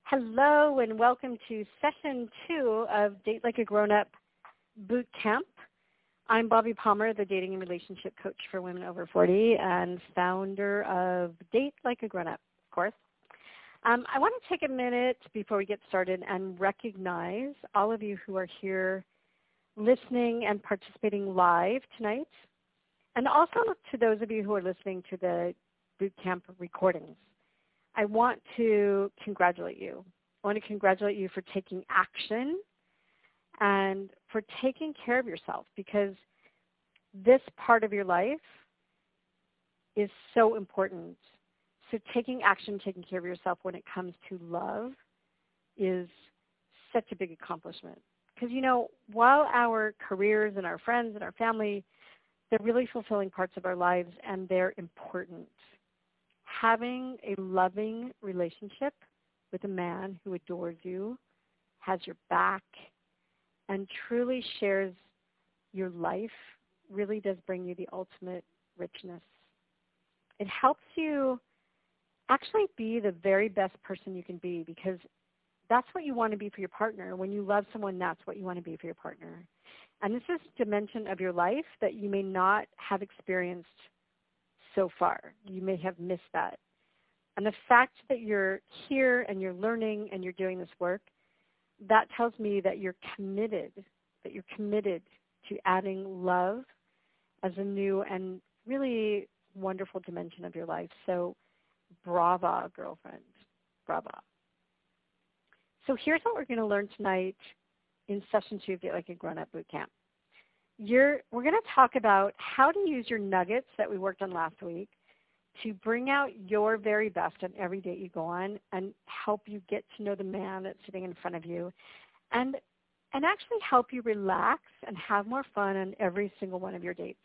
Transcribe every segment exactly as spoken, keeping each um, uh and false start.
Hello and welcome to session two of Date Like a Grown-Up Boot Camp. I'm Bobbi Palmer, the dating and relationship coach for women over forty and founder of Date Like a Grown-Up, of course. Um, I want to take a minute before we get started and recognize all of you who are here listening and participating live tonight, and also to those of you who are listening to the boot camp recordings. I want to congratulate you. I want to congratulate you for taking action and for taking care of yourself, because this part of your life is so important. So taking action, taking care of yourself when it comes to love is such a big accomplishment. Because, you know, while our careers and our friends and our family, they're really fulfilling parts of our lives and they're important, having a loving relationship with a man who adores you, has your back, and truly shares your life really does bring you the ultimate richness. It helps you actually be the very best person you can be, because that's what you want to be for your partner. When you love someone, that's what you want to be for your partner. And this is a dimension of your life that you may not have experienced so far. You may have missed that. And the fact that you're here and you're learning and you're doing this work, that tells me that you're committed, that you're committed to adding love as a new and really wonderful dimension of your life. So brava, girlfriend, brava. So here's what we're going to learn tonight in session two of Date Like a Grown-Up Boot Camp. You're, we're going to talk about how to use your nuggets that we worked on last week to bring out your very best on every date you go on and help you get to know the man that's sitting in front of you, and, and actually help you relax and have more fun on every single one of your dates.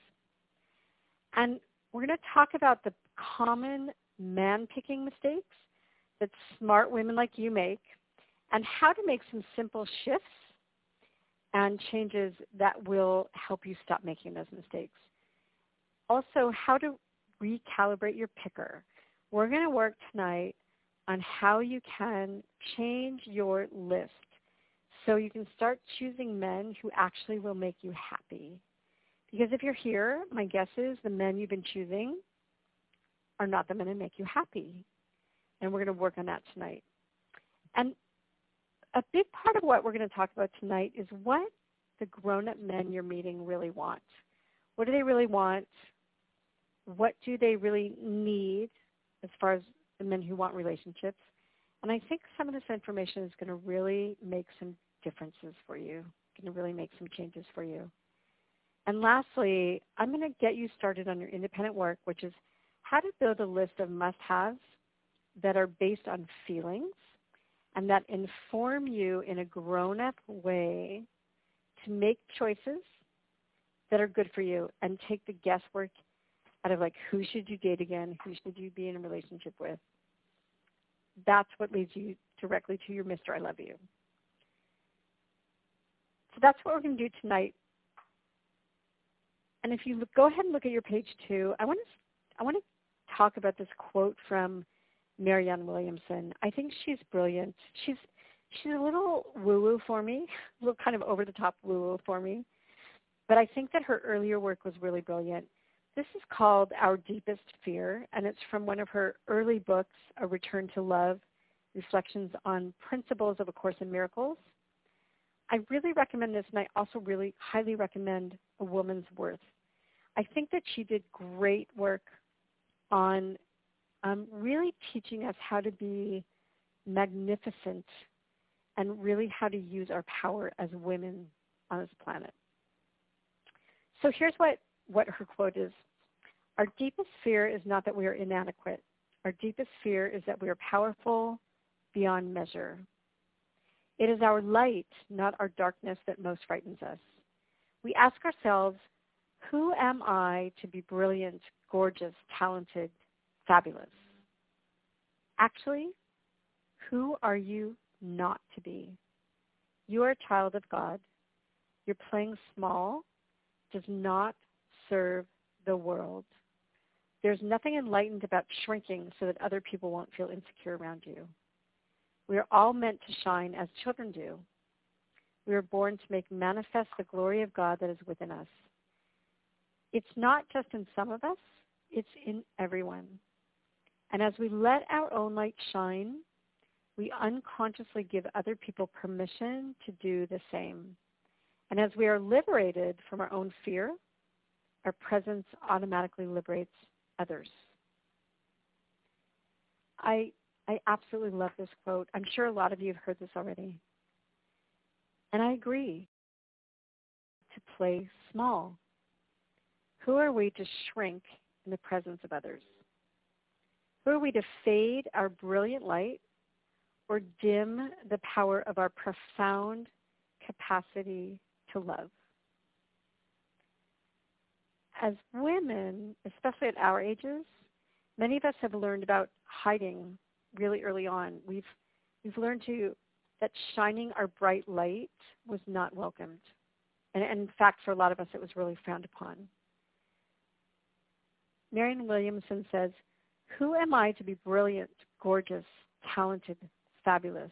And we're going to talk about the common man-picking mistakes that smart women like you make, and how to make some simple shifts and changes that will help you stop making those mistakes. Also, how to recalibrate your picker. We're going to work tonight on how you can change your list so you can start choosing men who actually will make you happy. Because if you're here, my guess is the men you've been choosing are not the men that make you happy. And we're going to work on that tonight. And a big part of what we're going to talk about tonight is what the grown-up men you're meeting really want. What do they really want? What do they really need as far as the men who want relationships? And I think some of this information is going to really make some differences for you, going to really make some changes for you. And lastly, I'm going to get you started on your independent work, which is how to build a list of must-haves that are based on feelings and that inform you in a grown-up way to make choices that are good for you and take the guesswork out of, like, who should you date again, who should you be in a relationship with. That's what leads you directly to your Mister I Love You. So that's what we're going to do tonight. And if you look, go ahead and look at your page two, I want to, I want to talk about this quote from Marianne Williamson. I think she's brilliant. She's, she's a little woo-woo for me, a little kind of over-the-top woo-woo for me. But I think that her earlier work was really brilliant. This is called Our Deepest Fear, and it's from one of her early books, A Return to Love, Reflections on Principles of A Course in Miracles. I really recommend this, and I also really highly recommend A Woman's Worth. I think that she did great work on um, really teaching us how to be magnificent and really how to use our power as women on this planet. So here's what what her quote is. Our deepest fear is not that we are inadequate. Our deepest fear is that we are powerful beyond measure. It is our light, not our darkness, that most frightens us. We ask ourselves, who am I to be brilliant, gorgeous, talented, fabulous? Actually, who are you not to be? You are a child of God. Your playing small does not serve the world. There's nothing enlightened about shrinking so that other people won't feel insecure around you. We are all meant to shine as children do. We are born to make manifest the glory of God that is within us. It's not just in some of us, it's in everyone. And as we let our own light shine, we unconsciously give other people permission to do the same. And as we are liberated from our own fear, our presence automatically liberates others. I, I absolutely love this quote. I'm sure a lot of you have heard this already. And I agree. To play small. Who are we to shrink in the presence of others? Who are we to fade our brilliant light or dim the power of our profound capacity to love? As women, especially at our ages, many of us have learned about hiding really early on. We've, we've learned to that shining our bright light was not welcomed. And, and in fact, for a lot of us, it was really frowned upon. Marianne Williamson says, "Who am I to be brilliant, gorgeous, talented, fabulous?"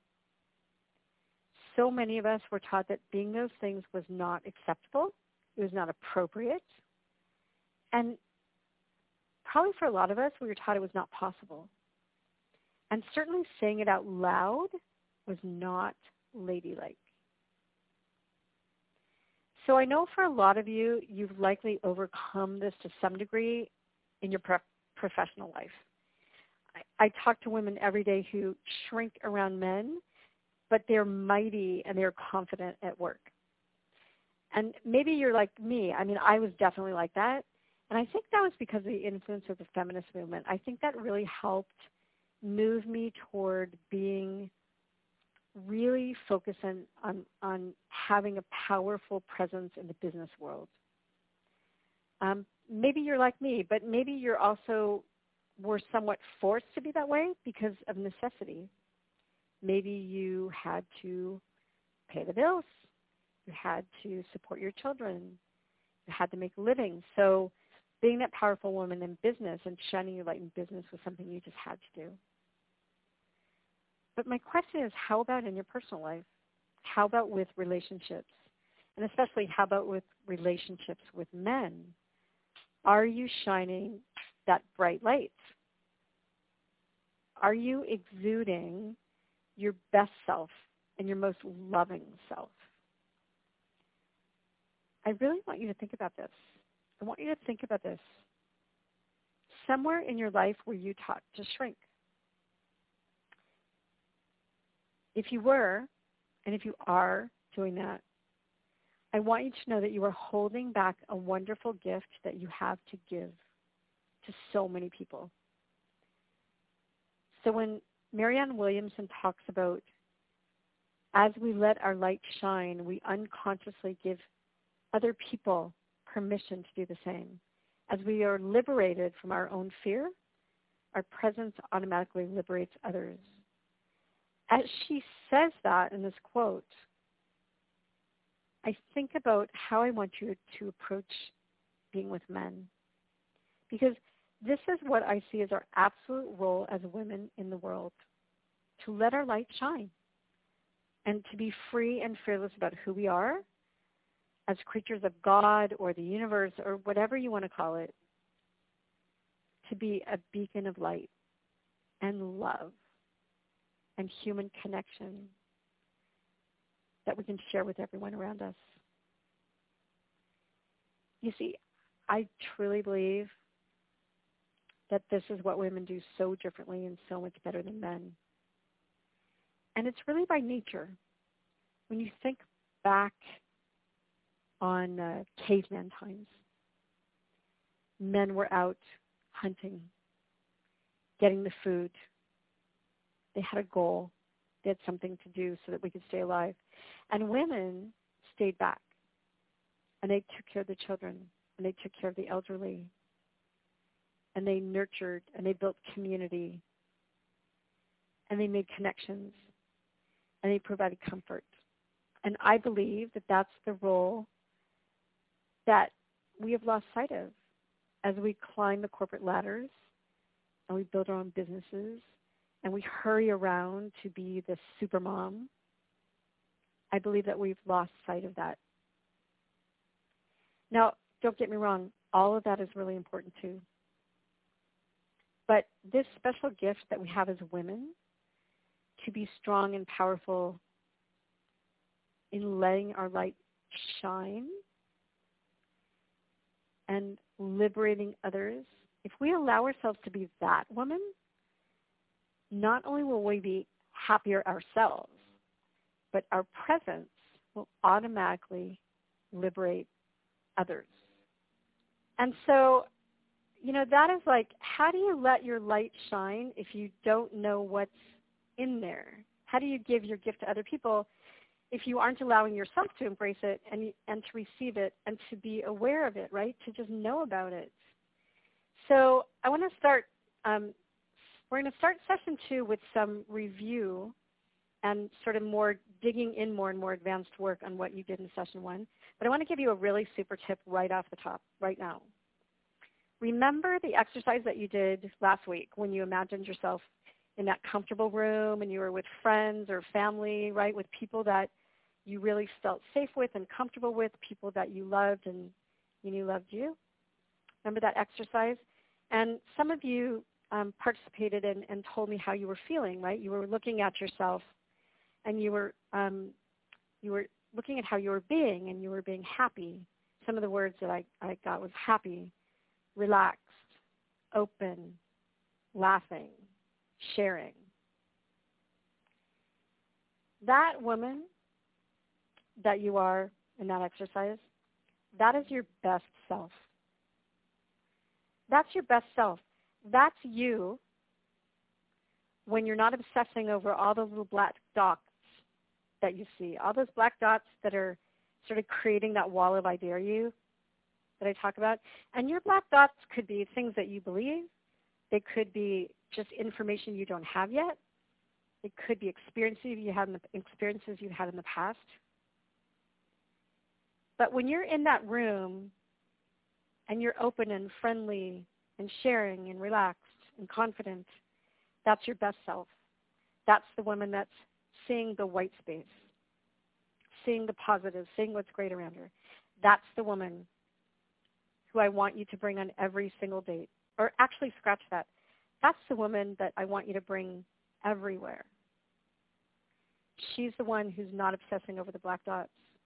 So many of us were taught that being those things was not acceptable. It was not appropriate. And probably for a lot of us, we were taught it was not possible. And certainly saying it out loud was not ladylike. So I know for a lot of you, you've likely overcome this to some degree in your pro- professional life. I, I talk to women every day who shrink around men, but they're mighty and they're confident at work. And maybe you're like me. I mean, I was definitely like that. And I think that was because of the influence of the feminist movement. I think that really helped move me toward being really focused on, on, on having a powerful presence in the business world. Um, maybe you're like me, but maybe you're also were somewhat forced to be that way because of necessity. Maybe you had to pay the bills. You had to support your children. You had to make a living. So being that powerful woman in business and shining your light in business was something you just had to do. But my question is, how about in your personal life? How about with relationships? And especially, how about with relationships with men? Are you shining that bright light? Are you exuding your best self and your most loving self? I really want you to think about this. I want you to think about this. Somewhere in your life were you taught to shrink? If you were, and if you are doing that, I want you to know that you are holding back a wonderful gift that you have to give to so many people. So when Marianne Williamson talks about, as we let our light shine, we unconsciously give other people permission to do the same. As we are liberated from our own fear, our presence automatically liberates others. As she says that in this quote, I think about how I want you to approach being with men. Because this is what I see as our absolute role as women in the world, to let our light shine and to be free and fearless about who we are as creatures of God or the universe or whatever you want to call it, to be a beacon of light and love and human connection that we can share with everyone around us. You see, I truly believe that this is what women do so differently and so much better than men. And it's really by nature. When you think back on uh, caveman times, men were out hunting, getting the food. They had a goal. They had something to do so that we could stay alive. And women stayed back. And they took care of the children. And they took care of the elderly. And they nurtured. And they built community. And they made connections. And they provided comfort. And I believe that that's the role that we have lost sight of as we climb the corporate ladders and we build our own businesses and we hurry around to be the super mom, I believe that we've lost sight of that. Now, don't get me wrong, all of that is really important too. But this special gift that we have as women to be strong and powerful in letting our light shine and liberating others, if we allow ourselves to be that woman, not only will we be happier ourselves, but our presence will automatically liberate others. And so, you know, that is like, how do you let your light shine if you don't know what's in there? How do you give your gift to other people if you aren't allowing yourself to embrace it and, and to receive it and to be aware of it, right? To just know about it. So I want to start, um, we're going to start session two with some review and sort of more digging in more and more advanced work on what you did in session one. But I want to give you a really super tip right off the top, right now. Remember the exercise that you did last week when you imagined yourself in that comfortable room and you were with friends or family, right, with people that you really felt safe with and comfortable with, people that you loved and you knew loved you? Remember that exercise? And some of you um, participated in, and told me how you were feeling, right? You were looking at yourself and you were, um, you were looking at how you were being, and you were being happy. Some of the words that I, I got was happy, relaxed, open, laughing, sharing. That woman that you are in that exercise, that is your best self. That's your best self. That's you when you're not obsessing over all those little black dots that you see, all those black dots that are sort of creating that wall of I dare you that I talk about. And your black dots could be things that you believe. They could be just information you don't have yet. It could be experiences you had in the, experiences you had in the past. But when you're in that room and you're open and friendly and sharing and relaxed and confident, that's your best self. That's the woman that's seeing the white space, seeing the positive, seeing what's great around her. That's the woman who I want you to bring on every single date. Or actually, scratch that. That's the woman that I want you to bring everywhere. She's the one who's not obsessing over the black dots.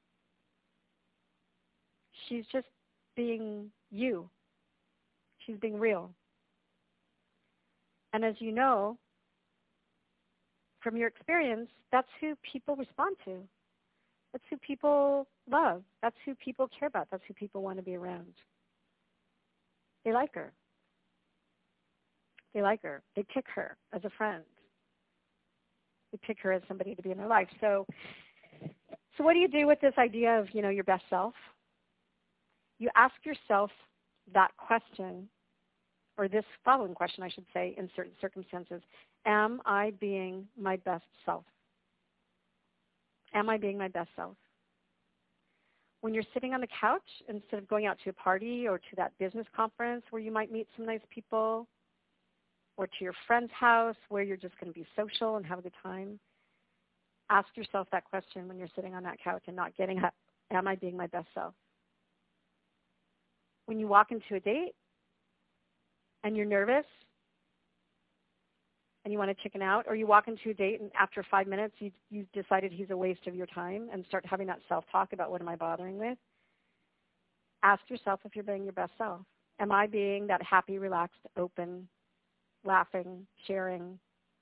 She's just being you. She's being real. And as you know, from your experience, that's who people respond to. That's who people love. That's who people care about. That's who people want to be around. They like her. They like her. They pick her as a friend. They pick her as somebody to be in their life. So, so what do you do with this idea of, you know, your best self? You ask yourself that question, or this following question, I should say, in certain circumstances. Am I being my best self? Am I being my best self? When you're sitting on the couch, instead of going out to a party or to that business conference where you might meet some nice people, or to your friend's house where you're just going to be social and have a good time, ask yourself that question when you're sitting on that couch and not getting up. Am I being my best self? When you walk into a date and you're nervous and you want to chicken out, or you walk into a date and after five minutes you, you've decided he's a waste of your time and start having that self-talk about what am I bothering with, ask yourself if you're being your best self. Am I being that happy, relaxed, open, laughing, sharing,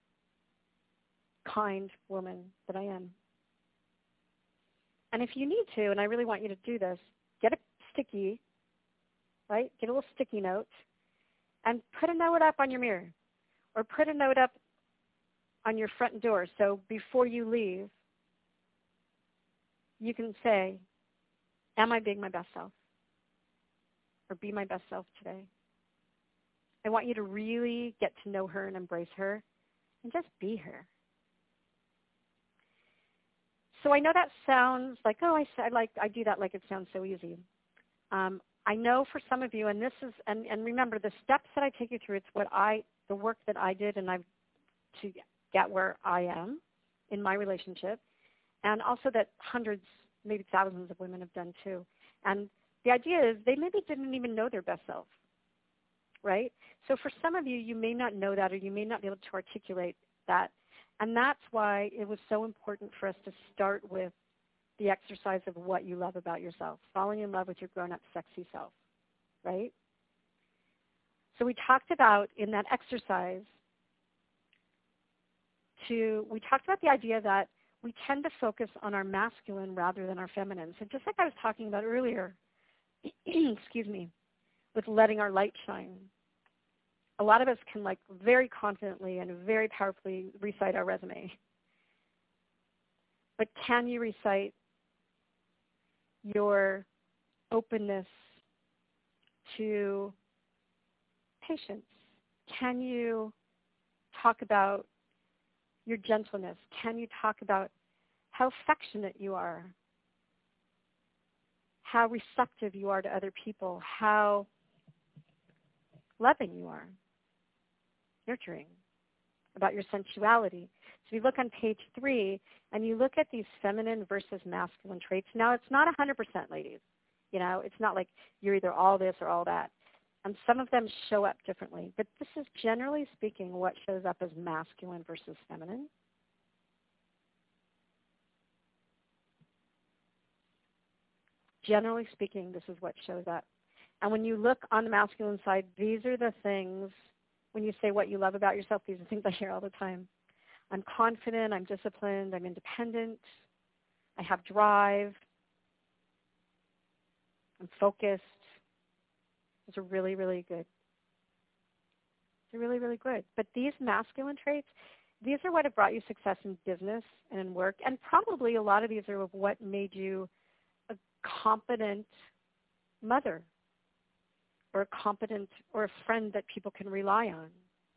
kind woman that I am? And if you need to, and I really want you to do this, get a sticky, right? Get a little sticky note and put a note up on your mirror, or put a note up on your front door. So before you leave, you can say, am I being my best self? Or be my best self today. I want you to really get to know her and embrace her and just be her. So I know that sounds like, oh, I, I, like, I do that like it sounds so easy. Um, I know for some of you, and this is, and, and remember the steps that I take you through, it's what I, the work that I did, and I've to get where I am in my relationship, and also that hundreds, maybe thousands of women have done too. And the idea is they maybe didn't even know their best self, right? So for some of you, you may not know that, or you may not be able to articulate that. And that's why it was so important for us to start with the exercise of what you love about yourself, falling in love with your grown-up, sexy self, right? So we talked about in that exercise to, we talked about the idea that we tend to focus on our masculine rather than our feminine. So just like I was talking about earlier, excuse me, with letting our light shine. A lot of us can like very confidently and very powerfully recite our resume. But can you recite your openness to patience? Can you talk about your gentleness? Can you talk about how affectionate you are? How receptive you are to other people? How loving you are? Nurturing? About your sensuality. So you look on page three and you look at these feminine versus masculine traits. Now it's not one hundred percent, ladies. You know, it's not like you're either all this or all that. And some of them show up differently. But this is generally speaking what shows up as masculine versus feminine. Generally speaking, this is what shows up. And when you look on the masculine side, these are the things, when you say what you love about yourself, these are things I hear all the time. I'm confident, I'm disciplined, I'm independent, I have drive, I'm focused. Those are really, really good. They're really, really good. But these masculine traits, these are what have brought you success in business and in work. And probably a lot of these are what made you a competent mother or a competent or a friend that people can rely on.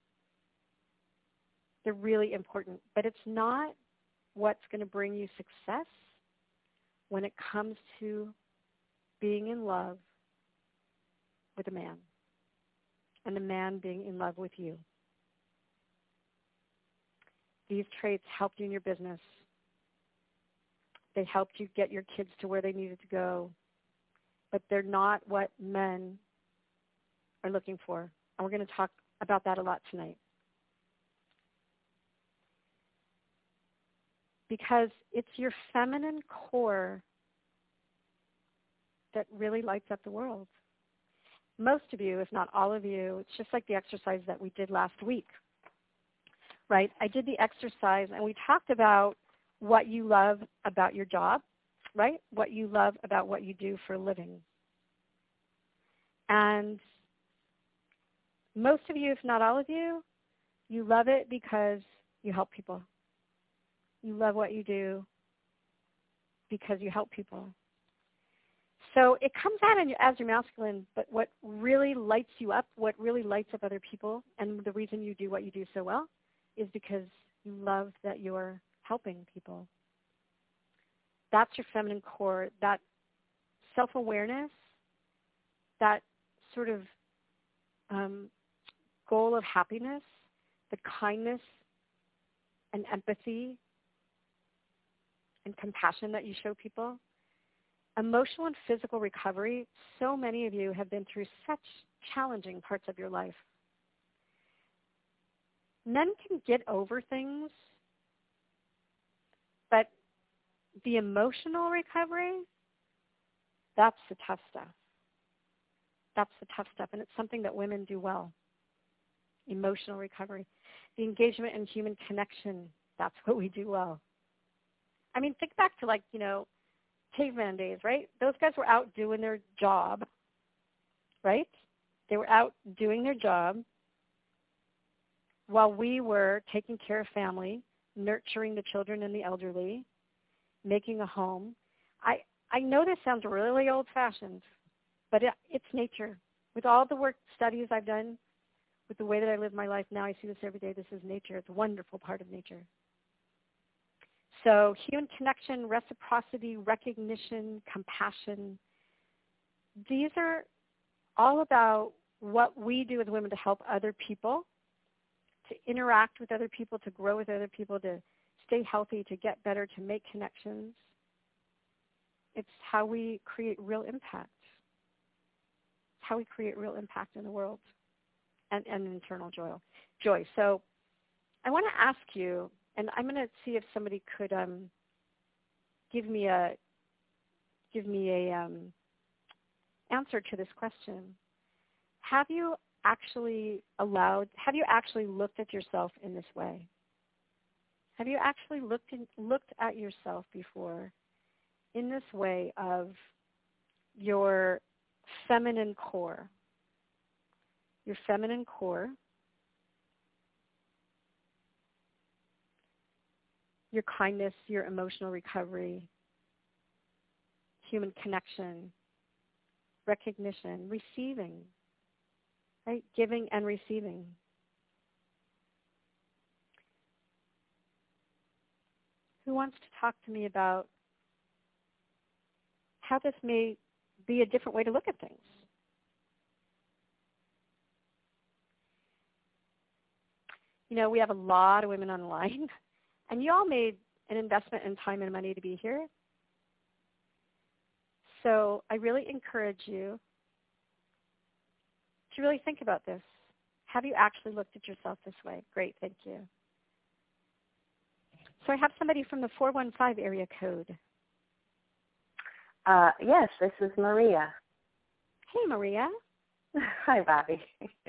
They're really important. But it's not what's going to bring you success when it comes to being in love with a man and a man being in love with you. These traits helped you in your business. They helped you get your kids to where they needed to go. But they're not what men are looking for. And we're going to talk about that a lot tonight. Because it's your feminine core that really lights up the world. Most of you, if not all of you, it's just like the exercise that we did last week, right? I did the exercise and we talked about what you love about your job, right? What you love about what you do for a living. And most of you, if not all of you, you love it because you help people. You love what you do because you help people. So it comes out as your masculine, but what really lights you up, what really lights up other people, and the reason you do what you do so well is because you love that you're helping people. That's your feminine core, that self-awareness, that sort of um, goal of happiness, the kindness and empathy and compassion that you show people. Emotional and physical recovery, so many of you have been through such challenging parts of your life. Men can get over things, but the emotional recovery, that's the tough stuff. That's the tough stuff, and it's something that women do well. Emotional recovery. The engagement in human connection, that's what we do well. I mean, think back to like, you know, caveman days, right? Those guys were out doing their job, right? They were out doing their job while we were taking care of family, nurturing the children and the elderly, making a home. I, I know this sounds really old-fashioned, but it, it's nature. With all the work studies I've done, with the way that I live my life now, I see this every day. This is nature. It's a wonderful part of nature. So human connection, reciprocity, recognition, compassion, these are all about what we do as women to help other people, to interact with other people, to grow with other people, to stay healthy, to get better, to make connections. It's how we create real impact. It's how we create real impact in the world and, and internal joy. joy. So I want to ask you, and I'm going to see if somebody could um, give me a give me a um, answer to this question. Have you actually allowed, have you actually looked at yourself in this way? Have you actually looked in, looked at yourself before in this way of your feminine core? Your feminine core, your kindness, your emotional recovery, human connection, recognition, receiving, right? Giving and receiving. Who wants to talk to me about how this may be a different way to look at things? You know, we have a lot of women online, and you all made an investment in time and money to be here. So I really encourage you to really think about this. Have you actually looked at yourself this way? Great, thank you. So I have somebody from the four one five area code. Uh, yes, this is Maria. Hey, Maria. Hi, Bobby.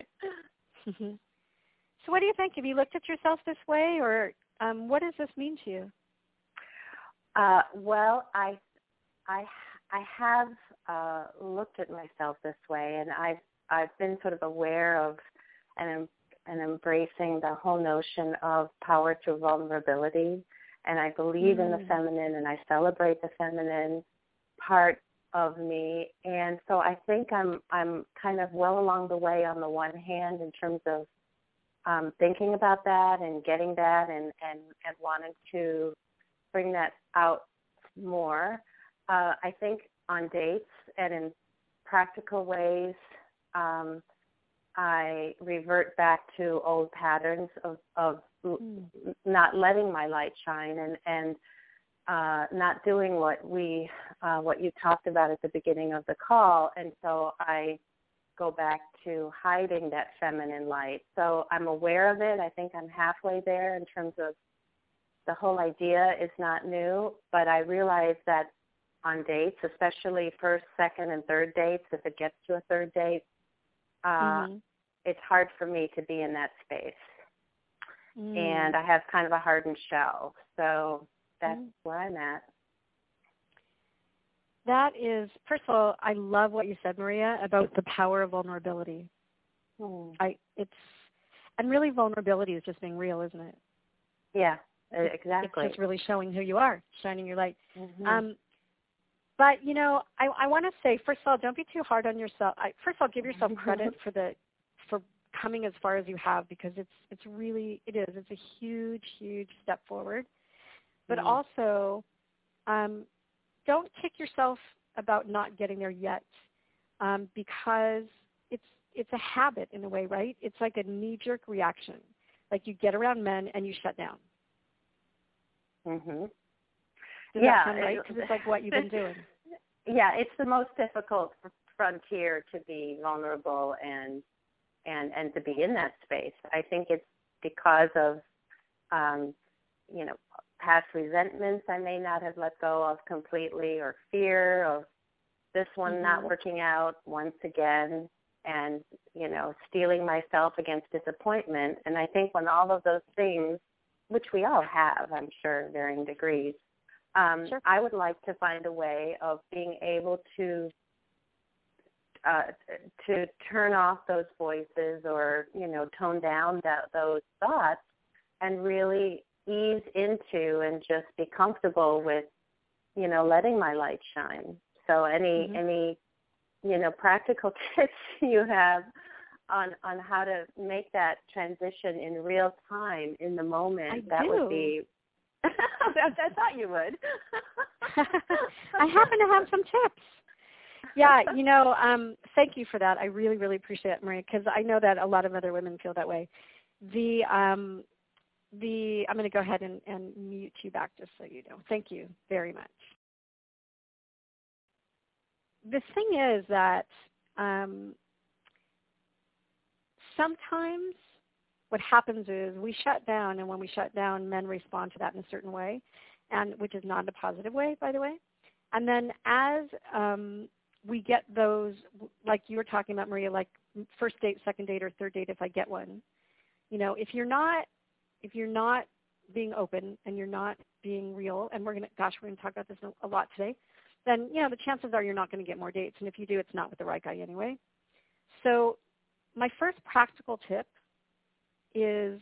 So what do you think? Have you looked at yourself this way, or um, what does this mean to you? Uh, well, I, I, I have uh, looked at myself this way, and I've I've been sort of aware of and and embracing the whole notion of power through vulnerability. And I believe mm. in the feminine, and I celebrate the feminine part of me. And so I think I'm I'm kind of well along the way on the one hand in terms of um, thinking about that and getting that and, and, and wanting to bring that out more. Uh, I think on dates and in practical ways, um, I revert back to old patterns of, of mm. not letting my light shine and, and uh, not doing what we, uh, what you talked about at the beginning of the call. And so I go back to hiding that feminine light. So I'm aware of it. I think I'm halfway there in terms of the whole idea is not new, but I realize that on dates, especially first, second, and third dates, if it gets to a third date, uh, mm-hmm. it's hard for me to be in that space. Mm. And I have kind of a hardened shell. So that's mm. where I'm at. That is, first of all, I love what you said, Maria, about the power of vulnerability. Mm. I, it's, and really vulnerability is just being real, isn't it? Yeah, exactly. It's just really showing who you are, shining your light. Mm-hmm. Um, but, you know, I, I want to say, first of all, don't be too hard on yourself. I, first of all, give yourself credit for the for coming as far as you have, because it's it's really, it is. It's a huge, huge step forward. But mm. also, um, don't kick yourself about not getting there yet, um, because it's it's a habit in a way, right? It's like a knee-jerk reaction. Like you get around men and you shut down. Mm-hmm. Does yeah, that sound right? Because it's like what you've been doing. Yeah, it's the most difficult frontier to be vulnerable and and and to be in that space. I think it's because of, um, you know, past resentments I may not have let go of completely, or fear of this one mm-hmm. not working out once again, and, you know, steeling myself against disappointment. And I think when all of those things, which we all have, I'm sure, varying degrees, um, sure. I would like to find a way of being able to uh, to turn off those voices, or, you know, tone down that, those thoughts, and really ease into and just be comfortable with, you know, letting my light shine. So any mm-hmm. any you know practical tips you have on on how to make that transition in real time, in the moment, I that do. would be. I thought you would. I happen to have some tips. Yeah, you know, um, thank you for that. I really, really appreciate it, Maria, because I know that a lot of other women feel that way. the um, the I'm going to go ahead and, and mute you back just so you know. Thank you very much. The thing is that um, sometimes what happens is we shut down, and when we shut down, men respond to that in a certain way, and which is not a positive way, by the way. And then as um, we get those, like you were talking about, Maria, like first date, second date, or third date, if I get one, you know, if you're not, if you're not being open and you're not being real, and we're gonna, gosh, we're gonna talk about this a lot today, then you know the chances are you're not going to get more dates, and if you do, it's not with the right guy anyway. So my first practical tip is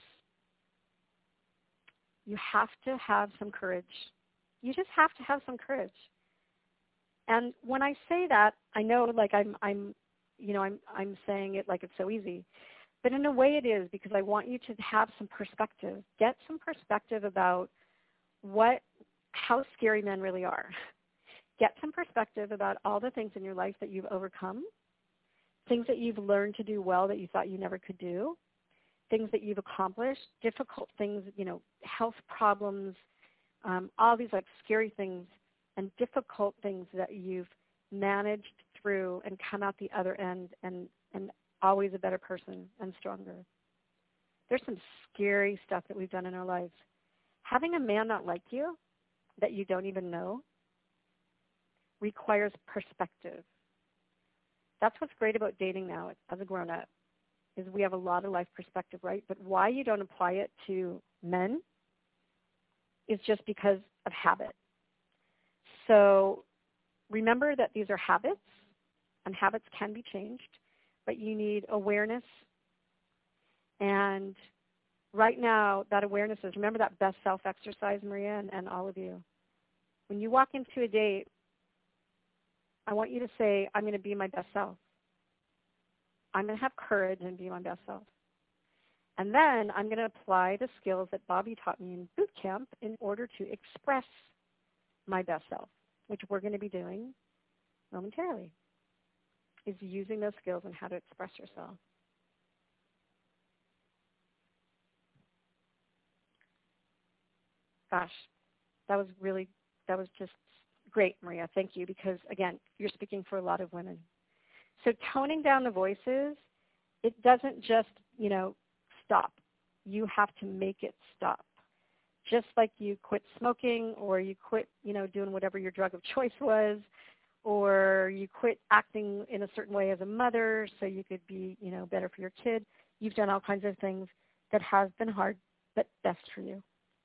you have to have some courage. You just have to have some courage. And when I say that, I know like I'm, I'm, you know, I'm, I'm saying it like it's so easy, but in a way it is, because I want you to have some perspective. Get some perspective about what, how scary men really are. Get some perspective about all the things in your life that you've overcome, things that you've learned to do well that you thought you never could do, things that you've accomplished, difficult things, you know, health problems, um, all these like scary things and difficult things that you've managed through and come out the other end and, and always a better person and stronger. There's some scary stuff that we've done in our lives. Having a man not like you that you don't even know requires perspective. That's what's great about dating now as a grown-up, is we have a lot of life perspective, right? But why you don't apply it to men is just because of habit. So remember that these are habits, and habits can be changed, but you need awareness. And right now, that awareness is, remember that best self exercise, Maria, and, and all of you. When you walk into a date, I want you to say, I'm going to be my best self. I'm going to have courage and be my best self. And then I'm going to apply the skills that Bobby taught me in boot camp in order to express my best self, which we're going to be doing momentarily, is using those skills and how to express yourself. Gosh, that was really, that was just great, Maria. Thank you, because, again, you're speaking for a lot of women. So toning down the voices, it doesn't just, you know, stop. You have to make it stop. Just like you quit smoking, or you quit, you know, doing whatever your drug of choice was, or you quit acting in a certain way as a mother so you could be, you know, better for your kid. You've done all kinds of things that have been hard, but best for you.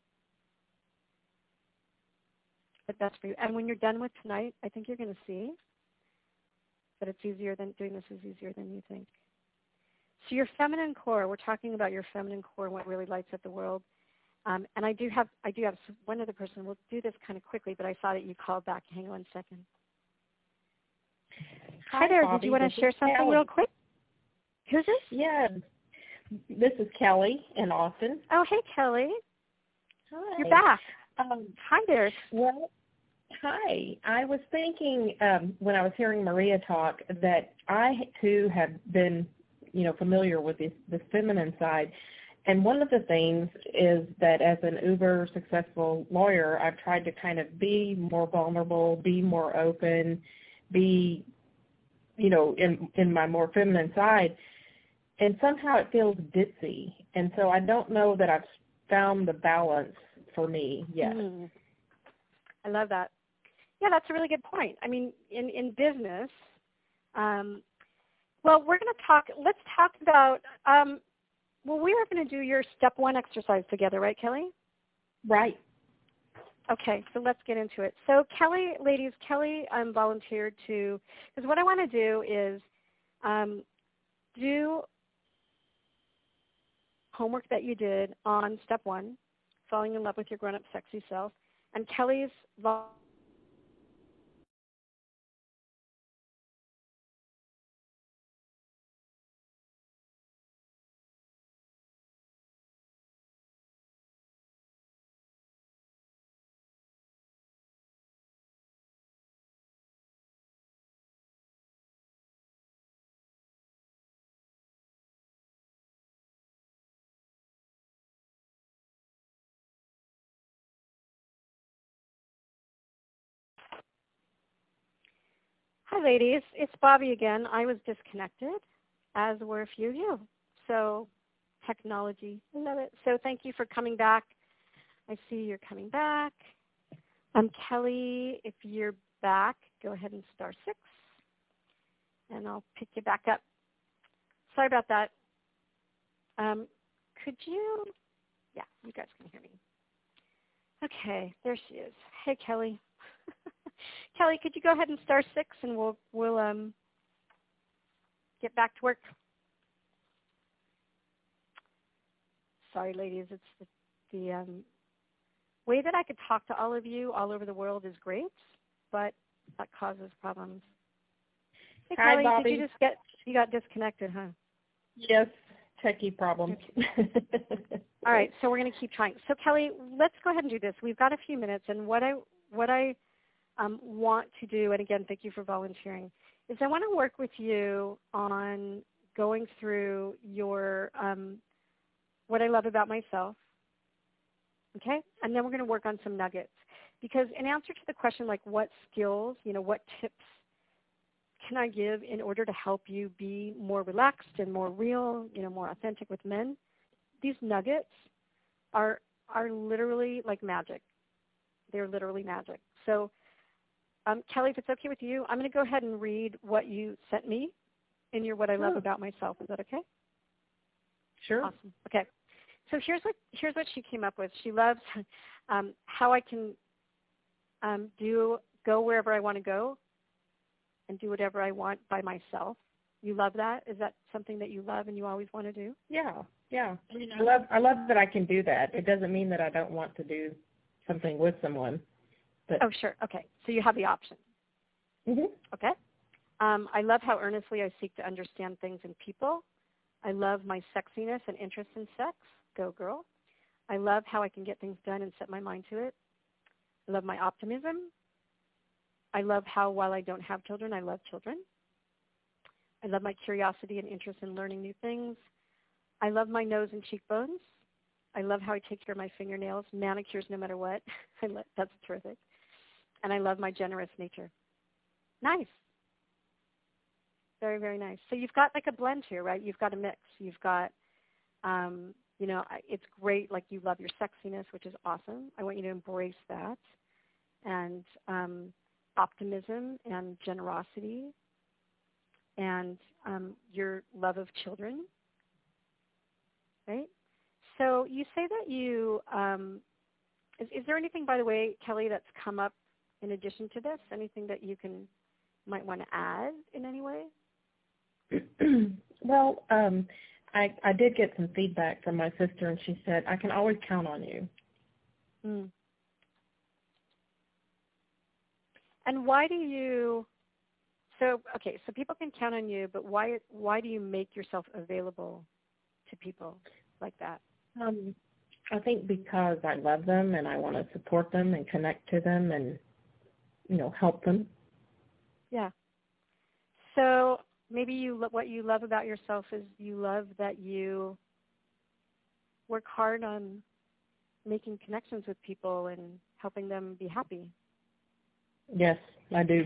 But best for you. And when you're done with tonight, I think you're going to see that it's easier than, doing this is easier than you think. So your feminine core, we're talking about your feminine core and what really lights up the world. Um, and I do have, I do have one other person. We'll do this kind of quickly, but I saw that you called back. Hang on one second. Hi, Hi there. Bobby. Did you want to share something Kelly. real quick? Who's this? Yeah, this is Kelly in Austin. Oh, hey, Kelly. Hi. You're back. Um, Hi there. Well, hi. I was thinking um, when I was hearing Maria talk that I too have been, you know, familiar with this, this feminine side. And one of the things is that as an uber successful lawyer, I've tried to kind of be more vulnerable, be more open, be, you know, in, in my more feminine side. And somehow it feels ditzy. And so I don't know that I've found the balance for me yet. Mm. I love that. Yeah, that's a really good point. I mean, in, in business, um, well, we're going to talk, let's talk about, um, well, we are going to do your step one exercise together, right, Kelly? Right. Okay, so let's get into it. So Kelly, ladies, Kelly um, volunteered to, because what I want to do is um, do homework that you did on step one, falling in love with your grown-up sexy self, and Kelly's vol- Hi, ladies. It's Bobby again. I was disconnected, as were a few of you. So technology, I love it. So thank you for coming back. I see you're coming back. Um, Kelly, if you're back, go ahead and star six, and I'll pick you back up. Sorry about that. Um, could you, yeah, you guys can hear me. Okay, there she is. Hey, Kelly. Kelly, could you go ahead and star six, and we'll we'll um, get back to work. Sorry, ladies. It's the, the um, way that I could talk to all of you all over the world is great, but that causes problems. Hey, Hi, Kelly, Bobby. did you just get you got disconnected, huh? Yes, techie problems. All right, so we're going to keep trying. So Kelly, let's go ahead and do this. We've got a few minutes, and what I what I um, want to do, and again, thank you for volunteering, is I want to work with you on going through your um, what I love about myself, okay? And then we're going to work on some nuggets, because in answer to the question like what skills, you know, what tips can I give in order to help you be more relaxed and more real, you know, more authentic with men? These nuggets are are literally like magic. They're literally magic. So, um, Kelly, if it's okay with you, I'm going to go ahead and read what you sent me in your What I Love Sure. About Myself. Is that okay? Sure. Awesome. Okay. So here's what here's what she came up with. She loves um, how I can um, do go wherever I want to go and do whatever I want by myself. You love that? Is that something that you love and you always want to do? Yeah, yeah. I mean, I love I love that I can do that. It doesn't mean that I don't want to do something with someone. But Oh, sure. Okay. So you have the option. mhm. Okay. Um, I love how earnestly I seek to understand things and people. I love my sexiness and interest in sex. Go, girl. I love how I can get things done and set my mind to it. I love my optimism. I love how while I don't have children, I love children. I love my curiosity and interest in learning new things. I love my nose and cheekbones. I love how I take care of my fingernails, manicures no matter what. I love, that's terrific. And I love my generous nature. Nice. Very, very nice. So you've got like a blend here, right? You've got a mix. You've got, um, you know, it's great. Like you love your sexiness, which is awesome. I want you to embrace that. And um, optimism and generosity and um, your love of children, right? So you say that you, um, is, is there anything, by the way, Kelly, that's come up in addition to this? Anything that you can might want to add in any way? Well, um, I I did get some feedback from my sister, and she said I can always count on you. Mm. And why do you? So okay, so people can count on you, but why why do you make yourself available to people like that? Um, I think because I love them and I want to support them and connect to them and, you know, help them. Yeah. So maybe you what you love about yourself is you love that you work hard on making connections with people and helping them be happy. Yes, I do.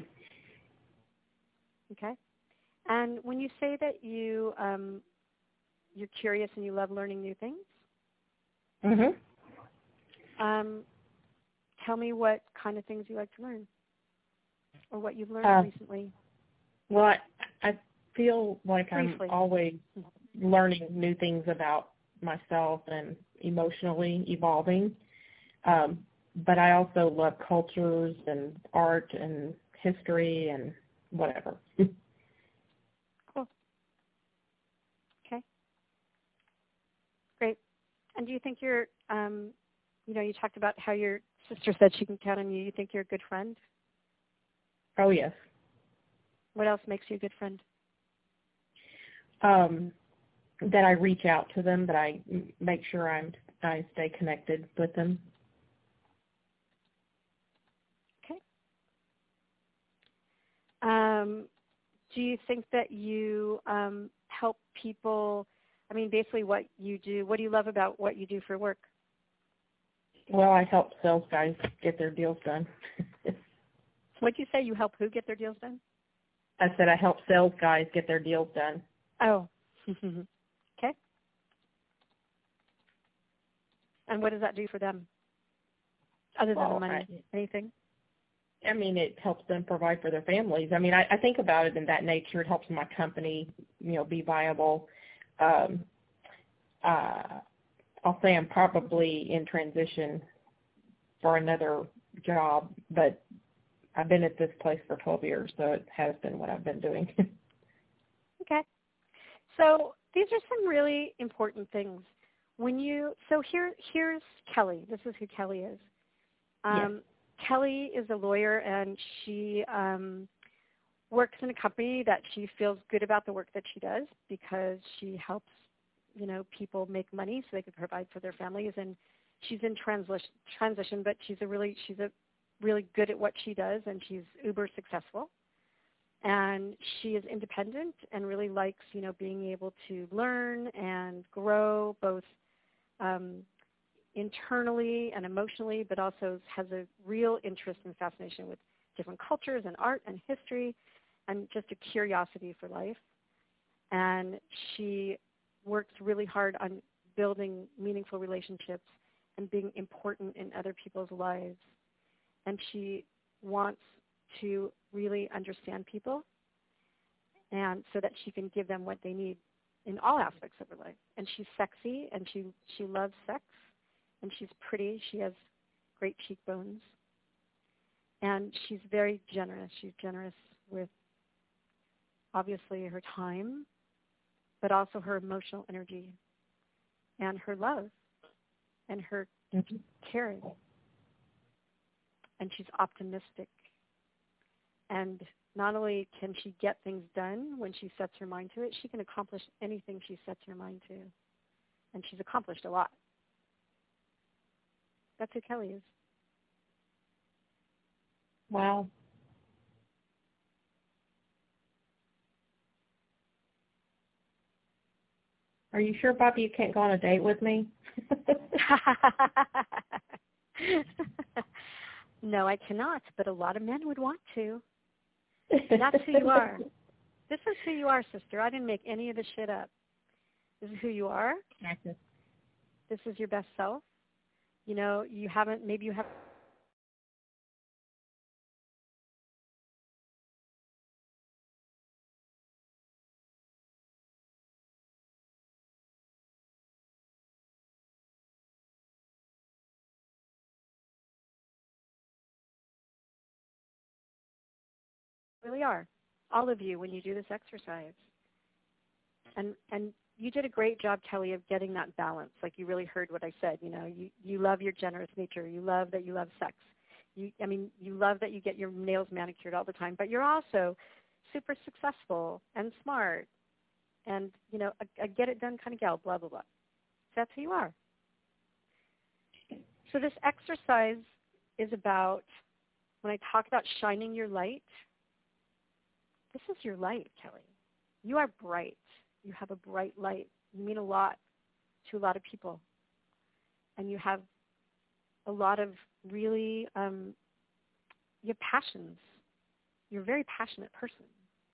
Okay. And when you say that you um, you're curious and you love learning new things, Mhm. um, tell me what kind of things you like to learn, or what you've learned Uh, recently. Well, I, I feel like Briefly. I'm always learning new things about myself and emotionally evolving. Um, but I also love cultures and art and history and whatever. Cool. Okay. Great. And do you think you're, um, you know, you talked about how your sister said she can count on you. You think you're a good friend? Oh, yes. What else makes you a good friend? Um, that I reach out to them, that I m- make sure I'm I stay connected with them. Okay. Um, do you think that you um, help people? I mean, basically, what you do. What do you love about what you do for work? Well, I help sales guys get their deals done. What'd you say? You help who get their deals done? I said I help sales guys get their deals done. Oh. Okay. And what does that do for them? Other than Well, the money, I, anything? I mean, it helps them provide for their families. I mean, I, I think about it in that nature. It helps my company, you know, be viable. Um, uh, I'll say I'm probably in transition for another job, but I've been at this place for twelve years, so it has been what I've been doing. Okay. So these are some really important things. When you so here here's Kelly. This is who Kelly is. Um, Yes. Kelly is a lawyer, and she um, works in a company that she feels good about the work that she does because she helps, you know, people make money so they can provide for their families. And she's in transition, transition, but she's a really she's a really good at what she does, and she's uber successful. And she is independent and really likes, you know, being able to learn and grow both um, internally and emotionally, but also has a real interest and fascination with different cultures and art and history and just a curiosity for life. And she works really hard on building meaningful relationships and being important in other people's lives. And she wants to really understand people and so that she can give them what they need in all aspects of her life. And she's sexy, and she, she loves sex. And she's pretty. She has great cheekbones. And she's very generous. She's generous with, obviously, her time, but also her emotional energy and her love and her mm-hmm. caring. And she's optimistic. And not only can she get things done when she sets her mind to it, she can accomplish anything she sets her mind to. And she's accomplished a lot. That's who Kelly is. Wow. Are you sure, Bobby, you can't go on a date with me? No, I cannot, but a lot of men would want to. That's who you are. This is who you are, sister. I didn't make any of this shit up. This is who you are. Practice. This is your best self. You know, you haven't, maybe you haven't. Really are, all of you, when you do this exercise. And and you did a great job, Kelly, of getting that balance. Like, you really heard what I said. You know, you, you love your generous nature. You love that you love sex. You, I mean, you love that you get your nails manicured all the time. But you're also super successful and smart and, you know, a, a get-it-done kind of gal, blah, blah, blah. That's who you are. So this exercise is about, when I talk about shining your light, this is your light, Kelly. You are bright. You have a bright light. You mean a lot to a lot of people. And you have a lot of really, um, you have passions. You're a very passionate person.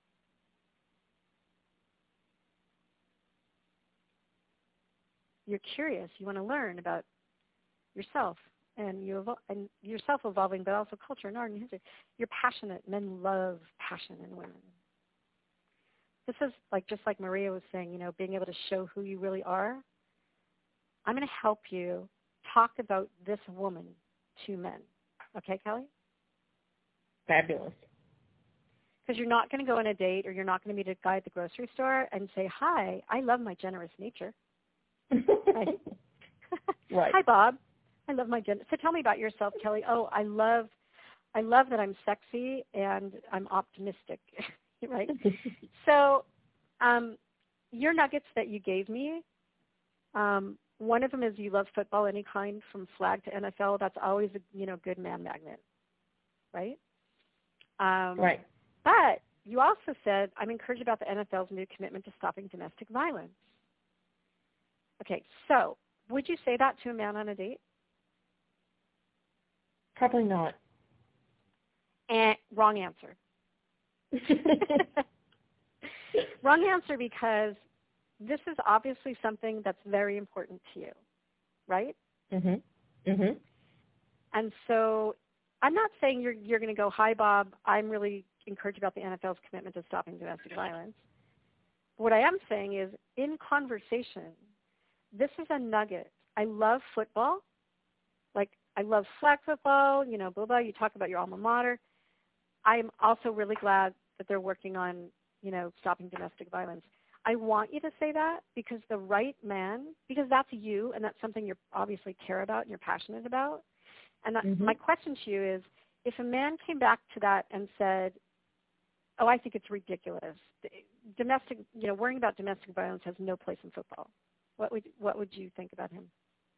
You're curious. You want to learn about yourself and, you evol- and yourself evolving, but also culture and art and history. You're passionate. Men love passion in women. This is like, just like Maria was saying, you know, being able to show who you really are. I'm going to help you talk about this woman to men. Okay, Kelly? Fabulous. Because you're not going to go on a date, or you're not going to meet a guy at the grocery store and say, hi, I love my generous nature. Right? Right. Hi, Bob. I love my generous. So tell me about yourself, Kelly. Oh, I love, I love that I'm sexy and I'm optimistic. Right? So um, your nuggets that you gave me, um, one of them is you love football, any kind, from flag to N F L. That's always a, you know, good man magnet, right? Um, right. But you also said, I'm encouraged about the N F L's new commitment to stopping domestic violence. Okay, so would you say that to a man on a date? Probably not. And wrong answer. Wrong answer, because this is obviously something that's very important to you, right? Mhm. Mhm. And so I'm not saying you're you're going to go, hi, Bob, I'm really encouraged about the N F L's commitment to stopping domestic violence. What I am saying is, in conversation, this is a nugget. I love football. Like, I love flag football, you know, blah, blah. You talk about your alma mater. I'm also really glad that they're working on, you know, stopping domestic violence. I want you to say that because the right man, because that's you and that's something you obviously care about and you're passionate about. And that, mm-hmm. my question to you is, if a man came back to that and said, oh, I think it's ridiculous. Domestic, you know, worrying about domestic violence has no place in football. What would what would you think about him?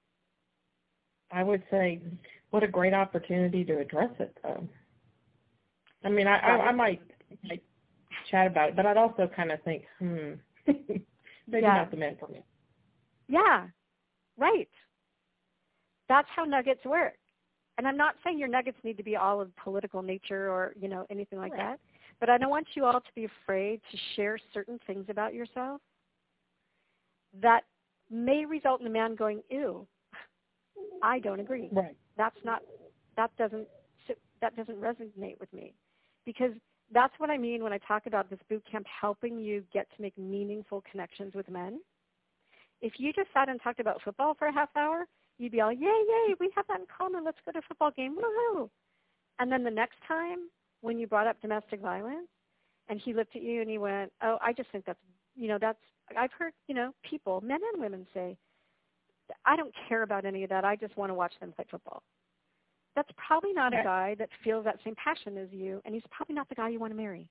I would say, what a great opportunity to address it, though. I mean, I, I, I might, might chat about it, but I'd also kind of think, hmm, maybe yeah. not the man for me. Yeah, right. That's how nuggets work. And I'm not saying your nuggets need to be all of political nature or, you know, anything like right. that. But I don't want you all to be afraid to share certain things about yourself that may result in a man going, ew, I don't agree. Right. That's not, that doesn't, that doesn't resonate with me. Because that's what I mean when I talk about this boot camp helping you get to make meaningful connections with men. If you just sat and talked about football for a half hour, you'd be all, yay, yay, we have that in common. Let's go to a football game. Woohoo. And then the next time when you brought up domestic violence and he looked at you and he went, oh, I just think that's, you know, that's, I've heard, you know, people, men and women say, I don't care about any of that. I just want to watch them play football. That's probably not a guy that feels that same passion as you, and he's probably not the guy you want to marry.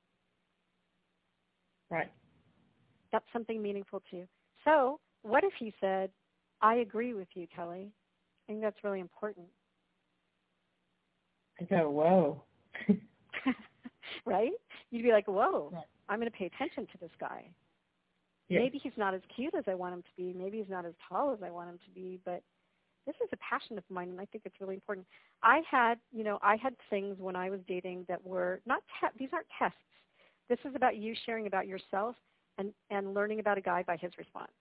Right. That's something meaningful to you. So what if he said, I agree with you, Kelly. I think that's really important. I go, whoa. Right? You'd be like, whoa, right. I'm going to pay attention to this guy. Yeah. Maybe he's not as cute as I want him to be. Maybe he's not as tall as I want him to be, but this is a passion of mine, and I think it's really important. I had, you know, I had things when I was dating that were not, te- these aren't tests. This is about you sharing about yourself and, and learning about a guy by his response.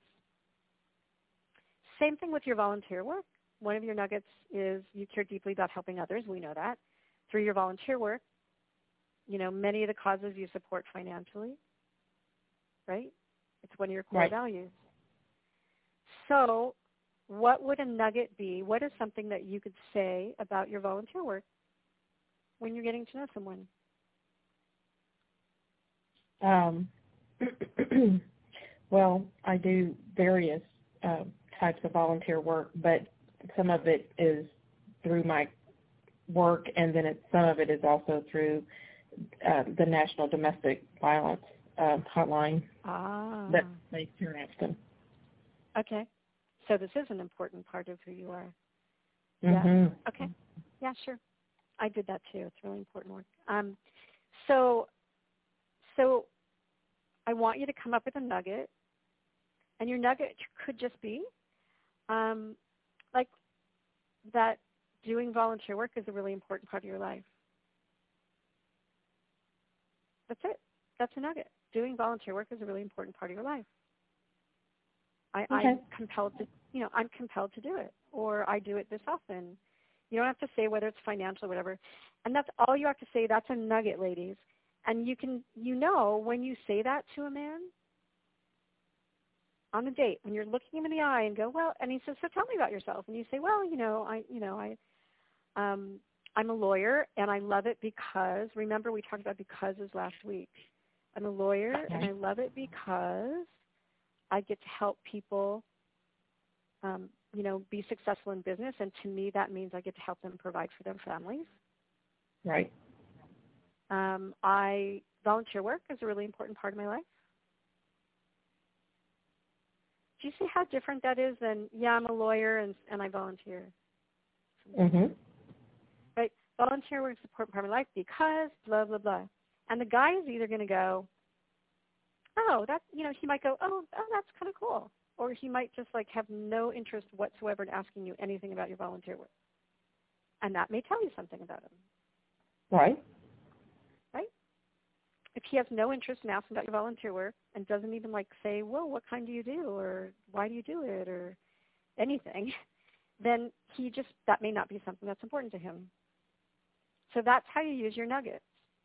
Same thing with your volunteer work. One of your nuggets is you care deeply about helping others. We know that. Through your volunteer work, you know, many of the causes you support financially, right? It's one of your core right. values. So what would a nugget be? What is something that you could say about your volunteer work when you're getting to know someone? Um, well, I do various uh, types of volunteer work, but some of it is through my work, and then it, some of it is also through uh, the National Domestic Violence uh, Hotline ah. that's based here in Aspen. Okay. So this is an important part of who you are. Mm-hmm. Yeah. Okay. Yeah, sure. I did that too. It's really important work. Um, so, so I want you to come up with a nugget, and your nugget could just be um, like that doing volunteer work is a really important part of your life. That's it. That's a nugget. Doing volunteer work is a really important part of your life. I, okay. I'm compelled to, you know, I'm compelled to do it, or I do it this often. You don't have to say whether it's financial or whatever. And that's all you have to say. That's a nugget, ladies. And you can, you know, when you say that to a man on a date, when you're looking him in the eye and go, well, and he says, so tell me about yourself. And you say, well, you know, I, you know, I, um, I'm a lawyer, and I love it because, remember we talked about becauses last week. I'm a lawyer, okay. and I love it because I get to help people, um, you know, be successful in business, and to me that means I get to help them provide for their families. Right. Um, I volunteer work is a really important part of my life. Do you see how different that is than, yeah, I'm a lawyer and, and I volunteer? Mm-hmm. Right? Volunteer work is an important part of my life because blah, blah, blah. And the guy is either going to go, oh, that's, you know, he might go, oh, oh, that's kind of cool. Or he might just like have no interest whatsoever in asking you anything about your volunteer work. And that may tell you something about him. Right. Right? if he has no interest in asking about your volunteer work and doesn't even like say, well, what kind do you do, or why do you do it, or anything, then he just, that may not be something that's important to him. So that's how you use your nuggets.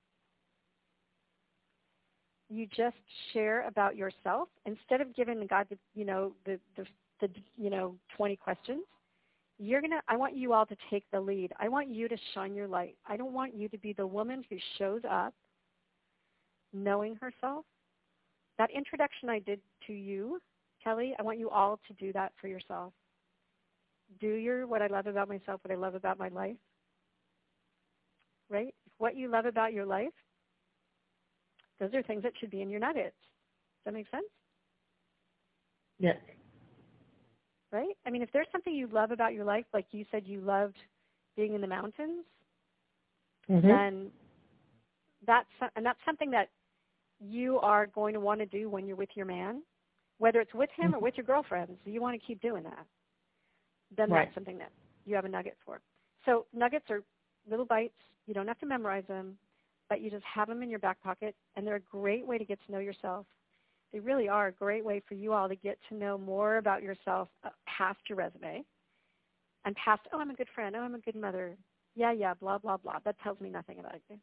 You just share about yourself instead of giving the God the, you know, the, the, the you know, twenty questions. You're gonna. I want you all to take the lead. I want you to shine your light. I don't want you to be the woman who shows up knowing herself. That introduction I did to you, Kelly, I want you all to do that for yourself. Do your what I love about myself, what I love about my life. Right? What you love about your life, those are things that should be in your nuggets. Does that make sense? Yes. Right? I mean, if there's something you love about your life, like you said you loved being in the mountains, mm-hmm. then that's, and that's something that you are going to want to do when you're with your man, whether it's with him mm-hmm. or with your girlfriends. You want to keep doing that. Then right. that's something that you have a nugget for. So nuggets are little bites. You don't have to memorize them, but you just have them in your back pocket, and they're a great way to get to know yourself. They really are a great way for you all to get to know more about yourself uh, past your resume and past, oh, I'm a good friend, oh, I'm a good mother, yeah, yeah, blah, blah, blah. That tells me nothing about you.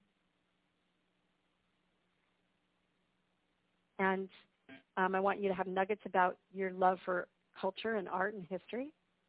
And um, I want you to have nuggets about your love for culture and art and history.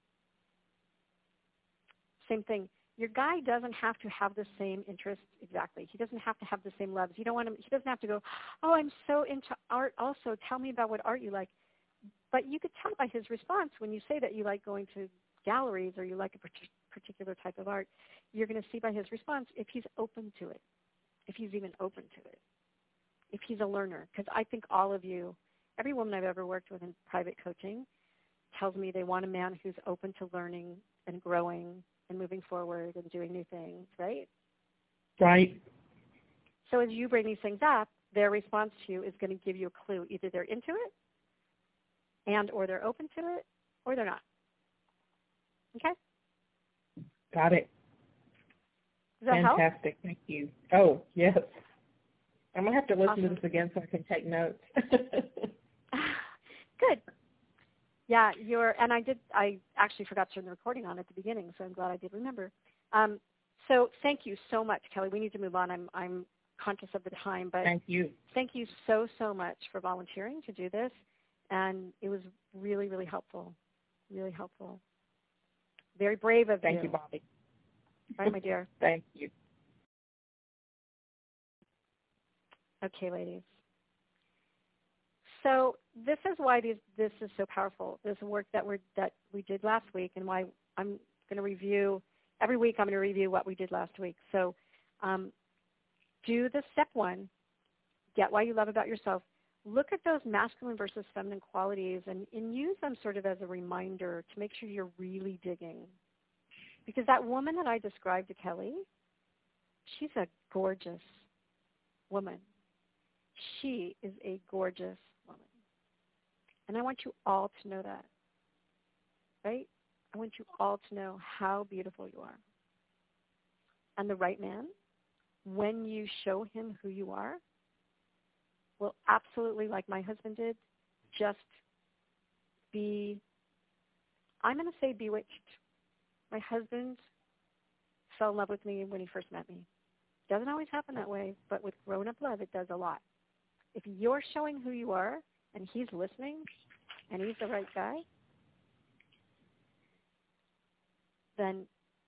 Same thing. Your guy doesn't have to have the same interests exactly. He doesn't have to have the same loves. You don't want him, he doesn't have to go, oh, I'm so into art also. Tell me about what art you like. But you could tell by his response when you say that you like going to galleries or you like a particular type of art. You're going to see by his response if he's open to it, if he's even open to it, if he's a learner. Because I think all of you, every woman I've ever worked with in private coaching tells me they want a man who's open to learning and growing and moving forward and doing new things, right? Right. So as you bring these things up, their response to you is going to give you a clue. Either they're into it and or they're open to it or they're not. Okay? Got it. Does that Fantastic. help? Thank you. Oh, yes. I'm going to have to listen awesome. to this again so I can take notes. Good. Yeah, you're, and I did, I actually forgot to turn the recording on at the beginning, so I'm glad I did remember. Um, so thank you so much, Kelly. We need to move on. I'm, I'm conscious of the time, but thank you. Thank you so, so much for volunteering to do this, and it was really, really helpful, really helpful. Very brave of thank you. Thank you, Bobby. All right, my dear. Thank you. Okay, ladies. So this is why these, this is so powerful, this work that, we're, that we did last week, and why I'm going to review, every week I'm going to review what we did last week. So um, do the step one, get what you love about yourself. Look at those masculine versus feminine qualities and, and use them sort of as a reminder to make sure you're really digging. Because that woman that I described to Kelly, she's a gorgeous woman. She is a gorgeous woman. And I want you all to know that, right? I want you all to know how beautiful you are. And the right man, when you show him who you are, will absolutely, like my husband did, just be, I'm going to say bewitched. My husband fell in love with me when he first met me. Doesn't always happen that way, but with grown-up love, it does a lot. If you're showing who you are and he's listening and he's the right guy, then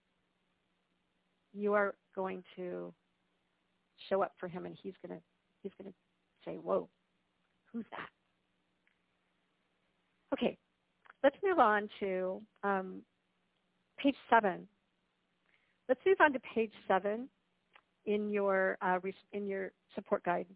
you are going to show up for him and he's going to he's going to say, whoa, who's that? Okay, let's move on to um, page seven. Let's move on to page seven in your uh, in your support guide.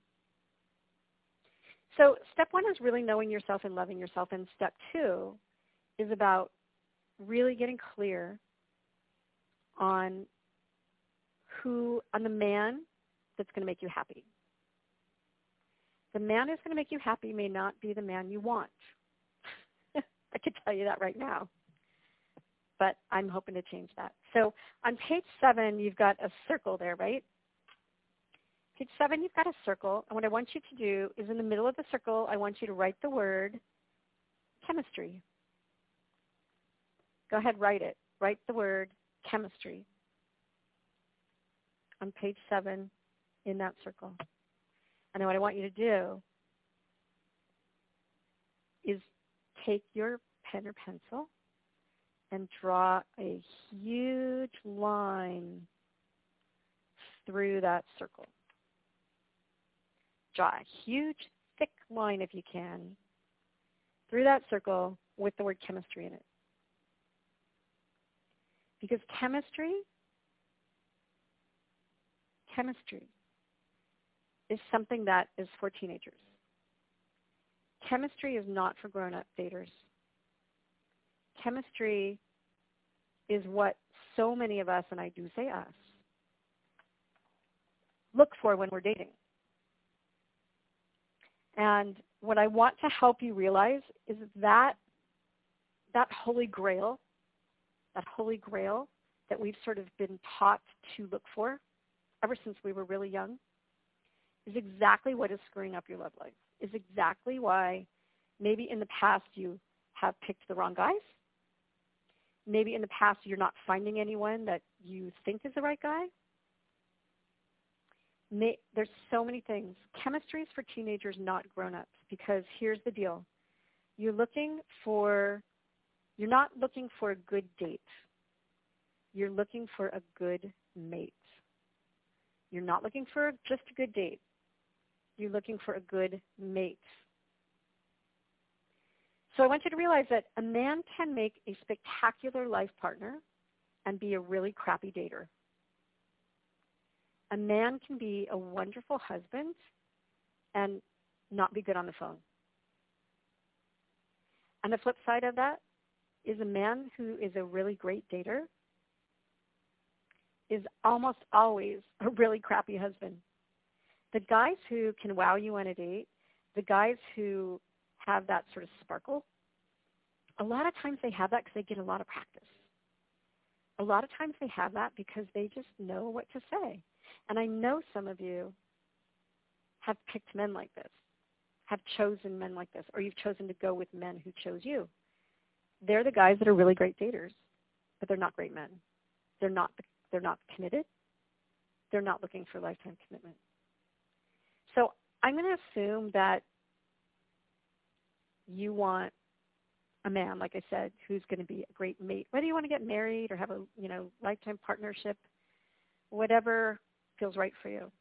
So step one is really knowing yourself and loving yourself, and step two is about really getting clear on who, on the man that's going to make you happy. The man who's going to make you happy may not be the man you want. I can tell you that right now. But I'm hoping to change that. So on page seven, you've got a circle there, right? Page seven, you've got a circle, and what I want you to do is in the middle of the circle, I want you to write the word chemistry. Go ahead, write it. Write the word chemistry on page seven in that circle. And then what I want you to do is take your pen or pencil and draw a huge line through that circle. Draw a huge, thick line, if you can, through that circle with the word chemistry in it. Because chemistry, chemistry is something that is for teenagers. Chemistry is not for grown-up daters. Chemistry is what so many of us, and I do say us, look for when we're dating. And what I want to help you realize is that that holy grail, that holy grail that we've sort of been taught to look for ever since we were really young, is exactly what is screwing up your love life, is exactly why maybe in the past you have picked the wrong guys. Maybe in the past you're not finding anyone that you think is the right guy. May, there's so many things. Chemistry is for teenagers, not grown-ups, because here's the deal. You're looking for, you're not looking for a good date. You're looking for a good mate. You're not looking for just a good date. You're looking for a good mate. So I want you to realize that a man can make a spectacular life partner and be a really crappy dater. A man can be a wonderful husband and not be good on the phone. And the flip side of that is a man who is a really great dater is almost always a really crappy husband. The guys who can wow you on a date, the guys who have that sort of sparkle, a lot of times they have that because they get a lot of practice. A lot of times they have that because they just know what to say. And I know some of you have picked men like this, have chosen men like this, or you've chosen to go with men who chose you. They're the guys that are really great daters, but they're not great men. They're not, they're not committed. They're not looking for lifetime commitment. So I'm going to assume that you want a man, like I said, who's going to be a great mate. Whether you want to get married or have a you know lifetime partnership, whatever feels right for you.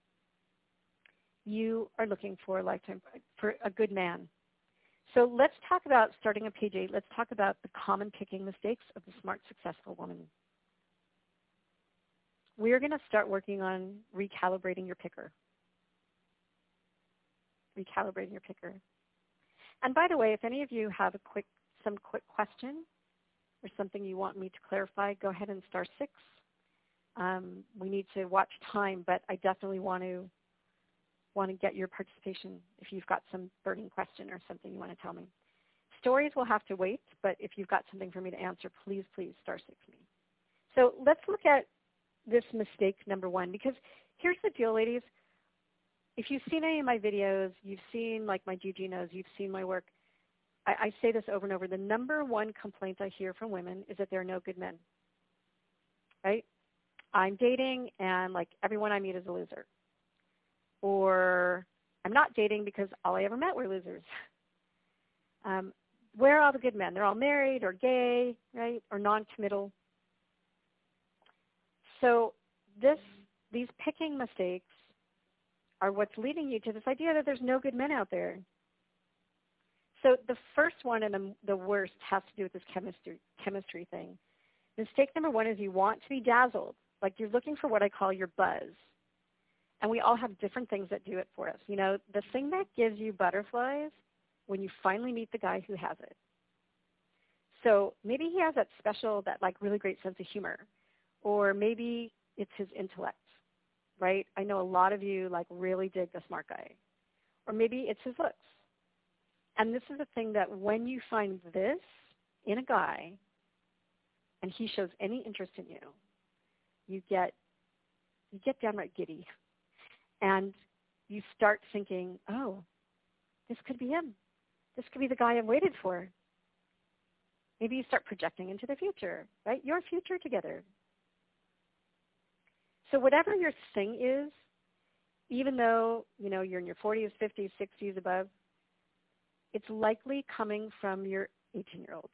You are looking for a lifetime, for a good man. So let's talk about, starting on page eight, let's talk about the common picking mistakes of the smart, successful woman. We're going to start working on recalibrating your picker. Recalibrating your picker. And by the way, if any of you have a quick, some quick question or something you want me to clarify, go ahead and star six. Um, we need to watch time, but I definitely want to want to get your participation if you've got some burning question or something you want to tell me. Stories will have to wait, but if you've got something for me to answer, please, please star six me. So let's look at this mistake number one, because here's the deal, ladies. If you've seen any of my videos, you've seen like my G G knows, you've seen my work, I, I say this over and over. The number one complaint I hear from women is that there are no good men, right? I'm dating and like everyone I meet is a loser. Or I'm not dating because all I ever met were losers. Um, where are all the good men? They're all married or gay, right? Or non-committal. So this, these picking mistakes are what's leading you to this idea that there's no good men out there. So the first one and the, the worst has to do with this chemistry, chemistry thing. Mistake number one is you want to be dazzled. Like you're looking for what I call your buzz. And we all have different things that do it for us. You know, the thing that gives you butterflies when you finally meet the guy who has it. So maybe he has that special, that like really great sense of humor. Or maybe it's his intellect, right? I know a lot of you like really dig the smart guy. Or maybe it's his looks. And this is the thing that when you find this in a guy and he shows any interest in you, you get you get downright giddy. And you start thinking, oh, this could be him. This could be the guy I've waited for. Maybe you start projecting into the future, right? Your future together. So whatever your thing is, even though, you know, you're in your forties, fifties, sixties, above, it's likely coming from your eighteen-year-old.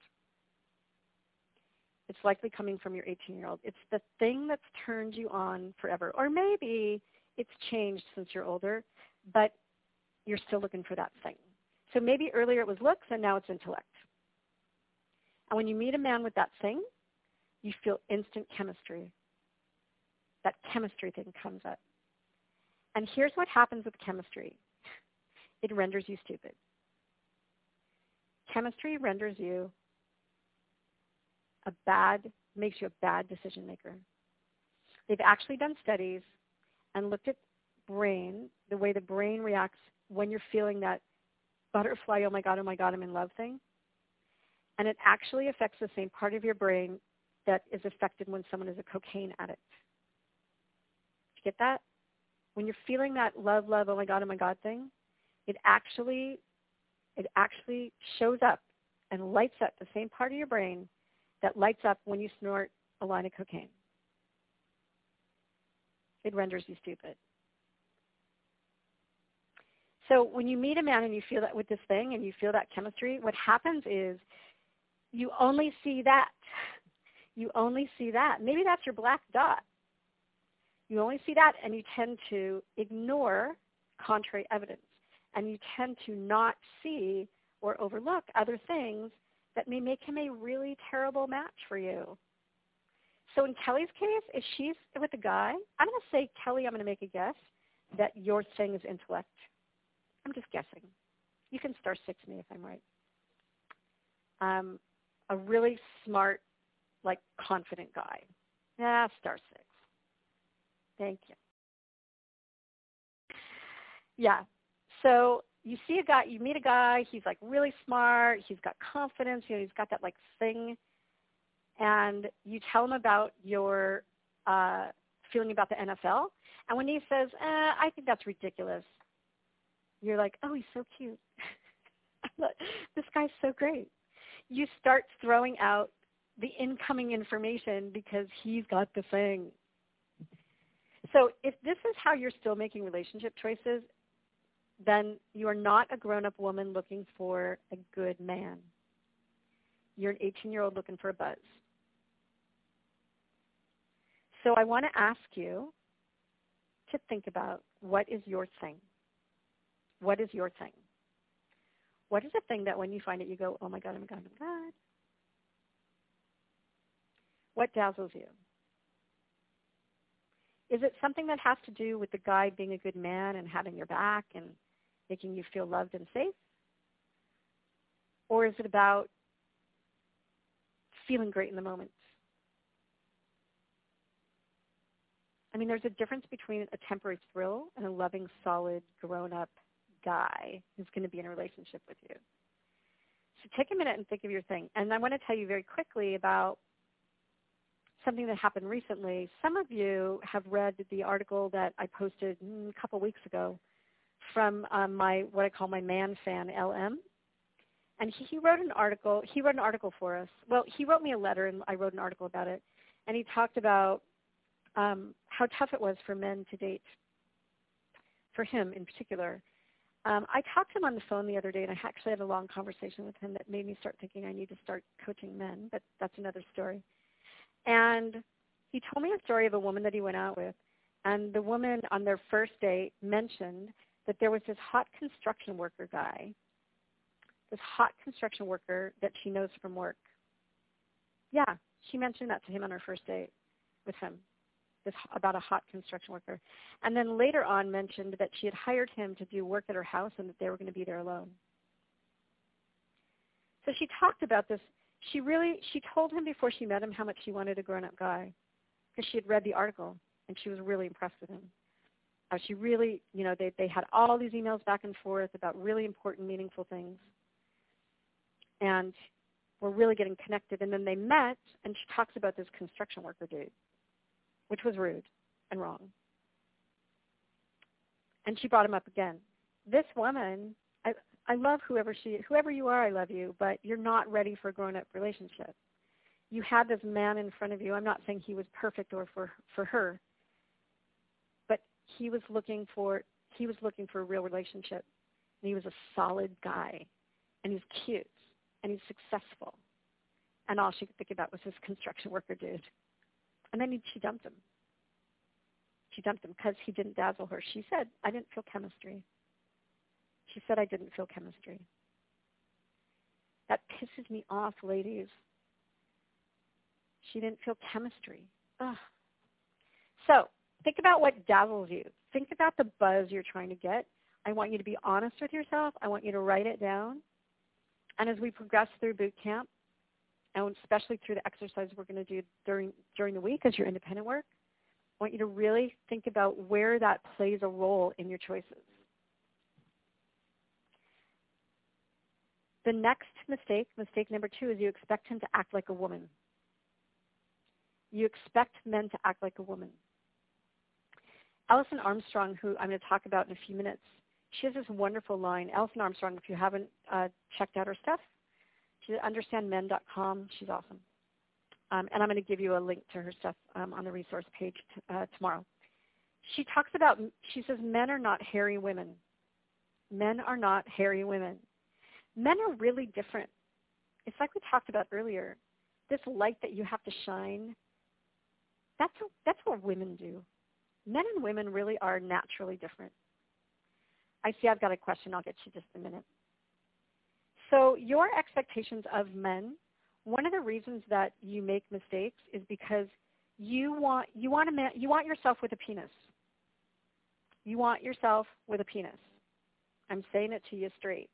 It's likely coming from your eighteen-year-old. It's the thing that's turned you on forever. Or maybe it's changed since you're older, but you're still looking for that thing. So maybe earlier it was looks and now it's intellect. And when you meet a man with that thing, you feel instant chemistry. That chemistry thing comes up. And here's what happens with chemistry. It renders you stupid. Chemistry renders you a bad, makes you a bad decision maker. They've actually done studies and looked at brain, the way the brain reacts when you're feeling that butterfly, oh my God, oh my God, I'm in love thing. And it actually affects the same part of your brain that is affected when someone is a cocaine addict. Did you get that? When you're feeling that love, love, oh my God, oh my God thing, it actually, it actually shows up and lights up the same part of your brain that lights up when you snort a line of cocaine. It renders you stupid. So when you meet a man and you feel that with this thing and you feel that chemistry, what happens is you only see that. You only see that. Maybe that's your black dot. You only see that, and you tend to ignore contrary evidence. And you tend to not see or overlook other things that may make him a really terrible match for you. So in Kelly's case, if she's with a guy, I'm going to say, Kelly, I'm going to make a guess that your thing is intellect. I'm just guessing. You can star six me if I'm right. Um, a really smart, like confident guy. Yeah, star six. Thank you. Yeah. So you see a guy, you meet a guy, he's like really smart, he's got confidence, you know, he's got that like thing, and you tell him about your uh, feeling about the N F L, and when he says, eh, I think that's ridiculous, you're like, oh, he's so cute. This guy's so great. You start throwing out the incoming information because he's got the thing. So if this is how you're still making relationship choices, then you are not a grown-up woman looking for a good man. You're an eighteen-year-old looking for a buzz. So I want to ask you to think about, what is your thing? What is your thing? What is a thing that when you find it, you go, oh my God, oh my God, oh my God? What dazzles you? Is it something that has to do with the guy being a good man and having your back and making you feel loved and safe? Or is it about feeling great in the moment? I mean, there's a difference between a temporary thrill and a loving, solid, grown-up guy who's going to be in a relationship with you. So take a minute and think of your thing. And I want to tell you very quickly about something that happened recently. Some of you have read the article that I posted mm, a couple weeks ago from um, my, what I call my man fan, L M. And he, he wrote an article, he wrote an article for us. Well, he wrote me a letter and I wrote an article about it. And he talked about um, how tough it was for men to date, for him in particular. Um, I talked to him on the phone the other day, and I actually had a long conversation with him that made me start thinking I need to start coaching men, but that's another story. And he told me a story of a woman that he went out with, and the woman on their first date mentioned that there was this hot construction worker guy, this hot construction worker that she knows from work. Yeah, she mentioned that to him on her first date with him, this, about a hot construction worker. And then later on mentioned that she had hired him to do work at her house and that they were going to be there alone. So she talked about this. She really, she told him before she met him how much she wanted a grown-up guy because she had read the article and she was really impressed with him. Uh, she really, you know, they, they had all these emails back and forth about really important, meaningful things. And were really getting connected. And then they met, and she talks about this construction worker dude, which was rude and wrong. And she brought him up again. This woman, I, I love whoever she, whoever you are, I love you, but you're not ready for a grown-up relationship. You had this man in front of you. I'm not saying he was perfect or for, for her, but he was looking for, he was looking for a real relationship. And he was a solid guy, and he's cute, and he's successful. And all she could think about was this construction worker dude. And then he, she dumped him. She dumped him because he didn't dazzle her. She said, I didn't feel chemistry. She said, I didn't feel chemistry. That pisses me off, ladies. She didn't feel chemistry. Ugh. So think about what dazzles you. Think about the buzz you're trying to get. I want you to be honest with yourself. I want you to write it down. And as we progress through boot camp, and especially through the exercises we're going to do during, during the week as your independent work, I want you to really think about where that plays a role in your choices. The next mistake, mistake number two, is you expect him to act like a woman. You expect men to act like a woman. Alison Armstrong, who I'm going to talk about in a few minutes, she has this wonderful line. Alison Armstrong, if you haven't uh, checked out her stuff, she's at understand men dot com. She's awesome. Um, and I'm going to give you a link to her stuff um, on the resource page t- uh, tomorrow. She talks about, she says, men are not hairy women. Men are not hairy women. Men are really different. It's like we talked about earlier. This light that you have to shine, that's, a, that's what women do. Men and women really are naturally different. I see I've got a question. I'll get to you just in a minute. So your expectations of men, one of the reasons that you make mistakes is because you want, you want, a man, you want yourself with a penis. You want yourself with a penis. I'm saying it to you straight.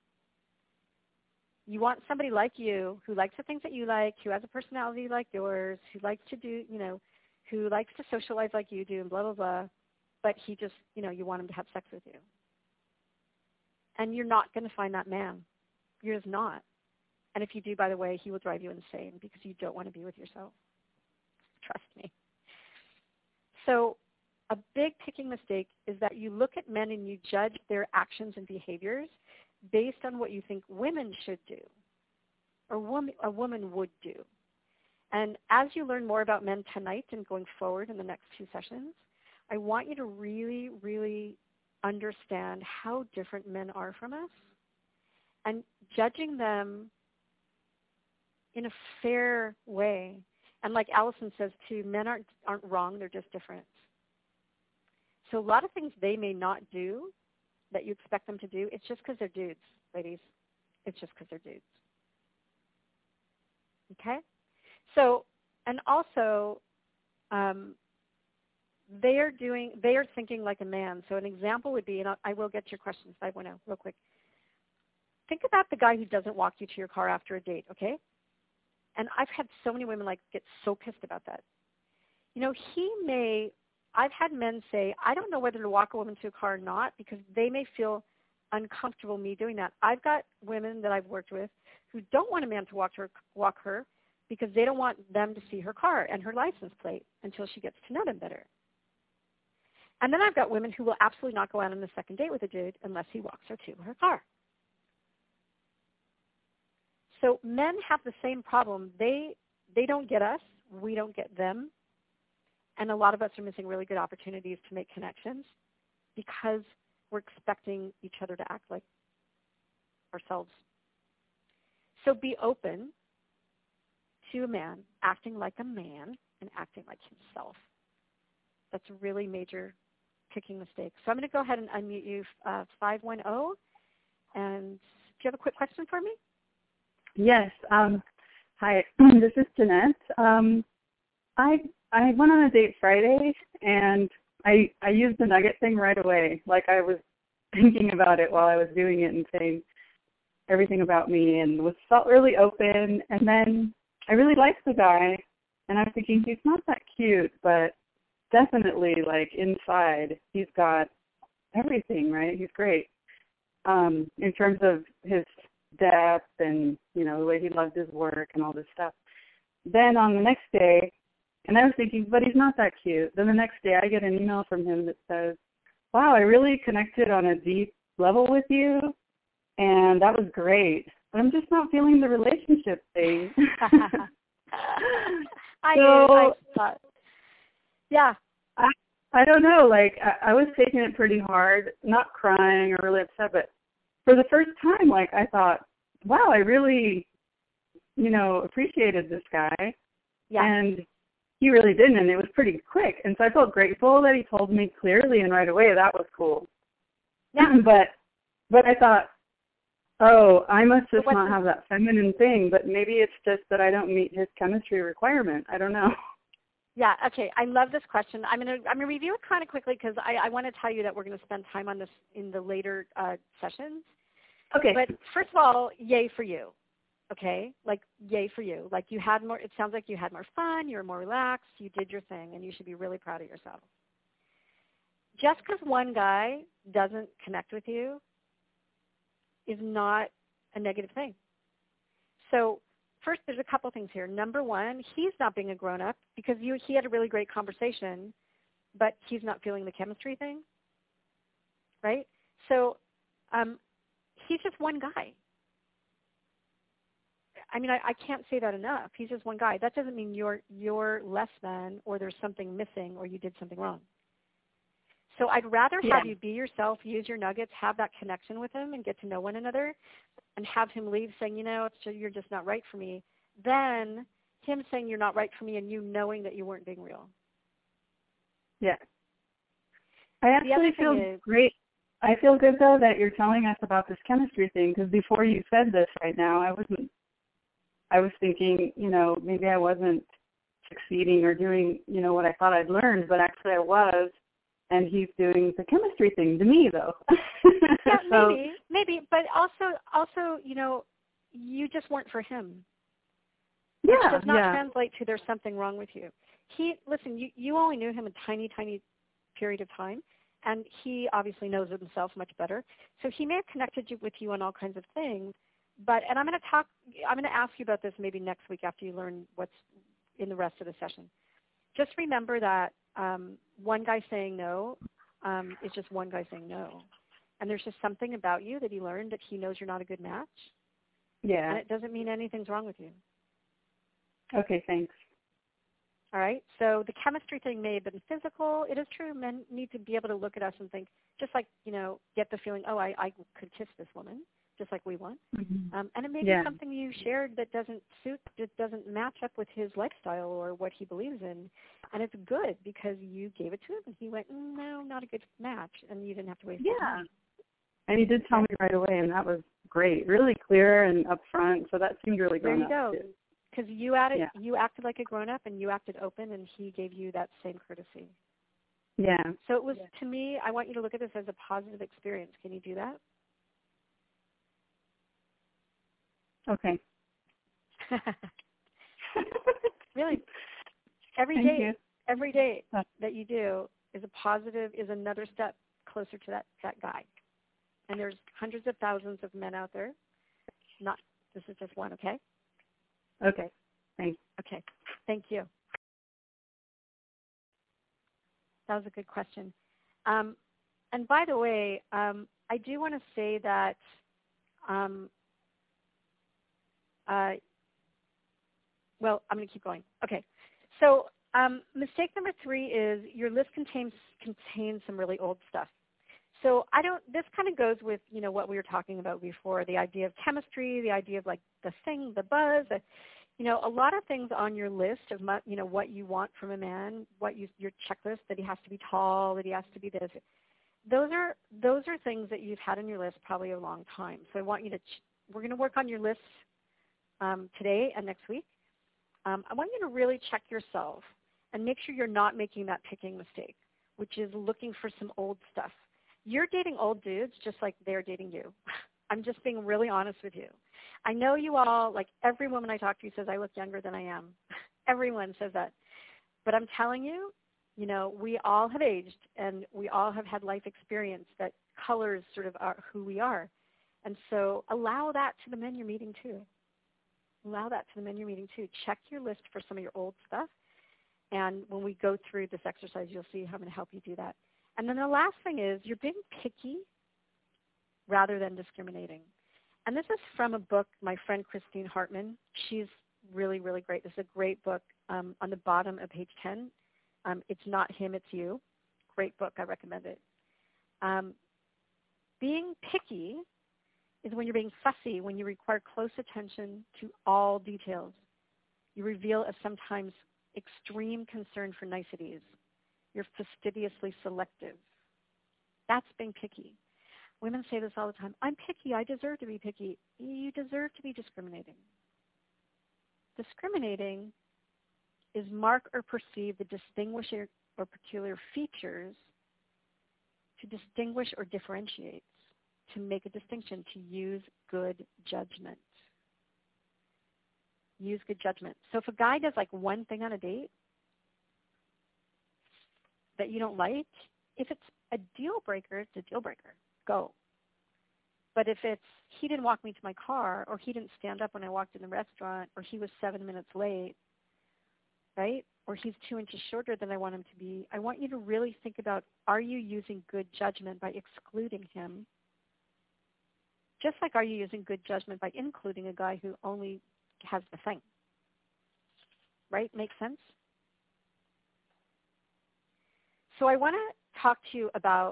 You want somebody like you who likes the things that you like, who has a personality like yours, who likes to do, you know, who likes to socialize like you do and blah, blah, blah, but he just, you know, you want him to have sex with you. And you're not going to find that man. You're just not. And if you do, by the way, he will drive you insane because you don't want to be with yourself. Trust me. So a big picking mistake is that you look at men and you judge their actions and behaviors based on what you think women should do or woman, a woman would do. And as you learn more about men tonight and going forward in the next two sessions, I want you to really, really understand how different men are from us and judging them in a fair way. And like Alison says too, men aren't, aren't wrong, they're just different. So a lot of things they may not do that you expect them to do, it's just because they're dudes, ladies. It's just because they're dudes. Okay? So, and also, um, they are doing, they are thinking like a man. So an example would be, and I will get to your questions, five one zero, real quick. Think about the guy who doesn't walk you to your car after a date, okay? And I've had so many women like get so pissed about that. You know, he may, I've had men say, I don't know whether to walk a woman to a car or not because they may feel uncomfortable me doing that. I've got women that I've worked with who don't want a man to walk her, walk her because they don't want them to see her car and her license plate until she gets to know them better. And then I've got women who will absolutely not go out on a second date with a dude unless he walks her to her car. So men have the same problem. They, they don't get us. We don't get them. And a lot of us are missing really good opportunities to make connections because we're expecting each other to act like ourselves. So be open to a man acting like a man and acting like himself. That's a really major picking mistake. So I'm going to go ahead and unmute you, uh, five one zero. And do you have a quick question for me? Yes. Um, hi, this is Jeanette. Um, I I went on a date Friday, and I I used the nugget thing right away. Like I was thinking about it while I was doing it and saying everything about me, and was felt really open. And then I really liked the guy, and I was thinking he's not that cute, but definitely like inside he's got everything, right? He's great um, in terms of his depth and, you know, the way he loved his work and all this stuff. Then on the next day, and I was thinking, but he's not that cute. Then the next day I get an email from him that says, wow, I really connected on a deep level with you, and that was great. But I'm just not feeling the relationship thing. I, so, I thought, yeah. I, I don't know, like, I, I was taking it pretty hard, not crying or really upset, but for the first time, like, I thought, wow, I really, you know, appreciated this guy. Yeah. And he really didn't, and it was pretty quick. And so I felt grateful that he told me clearly and right away. That was cool. Yeah. but, but I thought, oh, I must just not the, have that feminine thing, but maybe it's just that I don't meet his chemistry requirement. I don't know. Yeah, okay. I love this question. I'm going to I'm gonna review it kind of quickly because I, I want to tell you that we're going to spend time on this in the later uh, sessions. Okay. But first of all, yay for you, okay? Like, yay for you. Like, you had more, it sounds like you had more fun, you were more relaxed, you did your thing, and you should be really proud of yourself. Just because one guy doesn't connect with you is not a negative thing. So first, there's a couple things here. Number one, he's not being a grown-up because you, he had a really great conversation, but he's not feeling the chemistry thing, right? So um, he's just one guy. I mean, I, I can't say that enough. He's just one guy. That doesn't mean you're, you're less than or there's something missing or you did something wrong. So I'd rather yeah. have you be yourself, use your nuggets, have that connection with him and get to know one another and have him leave saying, you know, it's just, you're just not right for me, than him saying you're not right for me and you knowing that you weren't being real. Yeah. I actually feel is, great. I feel good, though, that you're telling us about this chemistry thing because before you said this right now, I wasn't, I was thinking, you know, maybe I wasn't succeeding or doing, you know, what I thought I'd learned, but actually I was. And he's doing the chemistry thing to me, though. yeah, so, maybe, maybe, but also, also, you know, you just weren't for him. Yeah, which does not yeah. translate to there's something wrong with you. He, listen, you, you only knew him a tiny, tiny period of time, and he obviously knows himself much better. So he may have connected you, with you on all kinds of things, but, and I'm going to talk, I'm going to ask you about this maybe next week after you learn what's in the rest of the session. Just remember that um, one guy saying no um, is just one guy saying no. And there's just something about you that he learned that he knows you're not a good match. Yeah. And it doesn't mean anything's wrong with you. Okay, thanks. All right? So the chemistry thing may have been physical. It is true. Men need to be able to look at us and think, just like, you know, get the feeling, oh, I, I could kiss this woman, just like we want. Mm-hmm. Um, and it may yeah. be something you shared that doesn't suit, that doesn't match up with his lifestyle or what he believes in. And it's good because you gave it to him and he went, mm, no, not a good match. And you didn't have to waste Yeah. time. And he did tell me right away, and that was great. Really clear and upfront, so that seemed really grown up. There you go. Because you, added, yeah. you acted like a grown-up and you acted open and he gave you that same courtesy. Yeah. So it was, yeah. to me, I want you to look at this as a positive experience. Can you do that? Okay. Really. Every Thank day, you. every day that you do is a positive, is another step closer to that, that guy. And there's hundreds of thousands of men out there. Not, this is just one, okay? Okay. Thanks. Okay. Thank you. That was a good question. Um, and by the way, um, I do want to say that um, uh, well, I'm going to keep going. Okay. So um, mistake number three is your list contains contains some really old stuff. So I don't, this kind of goes with, you know, what we were talking about before, the idea of chemistry, the idea of like the thing, the buzz, the, you know, a lot of things on your list of, you know, what you want from a man, what you, your checklist, that he has to be tall, that he has to be this. Those are, those are things that you've had on your list probably a long time. So I want you to, ch- we're going to work on your list um, today and next week. Um, I want you to really check yourself and make sure you're not making that picking mistake, which is looking for some old stuff. You're dating old dudes just like they're dating you. I'm just being really honest with you. I know you all, like every woman I talk to says I look younger than I am. Everyone says that. But I'm telling you, you know, we all have aged and we all have had life experience that colors sort of are who we are. And so allow that to the men you're meeting too. Allow that to the men you're meeting too. Check your list for some of your old stuff. And when we go through this exercise, you'll see how I'm going to help you do that. And then the last thing is you're being picky rather than discriminating. And this is from a book, my friend Christine Hartman. She's really, really great. This is a great book. Um, on the bottom of page ten, um, It's Not Him, It's You. Great book. I recommend it. Um, being picky is when you're being fussy, when you require close attention to all details. You reveal a sometimes extreme concern for niceties. You're fastidiously selective. That's being picky. Women say this all the time. I'm picky. I deserve to be picky. You deserve to be discriminating. Discriminating is mark or perceive the distinguishing or peculiar features to distinguish or differentiate, to make a distinction, to use good judgment. Use good judgment. So if a guy does like one thing on a date that you don't like, if it's a deal breaker, it's a deal breaker. Go. But if it's he didn't walk me to my car, or he didn't stand up when I walked in the restaurant, or he was seven minutes late, right? Or he's two inches shorter than I want him to be, I want you to really think about, are you using good judgment by excluding him? Just like are you using good judgment by including a guy who only has the thing? Right? Makes sense? So I want to talk to you about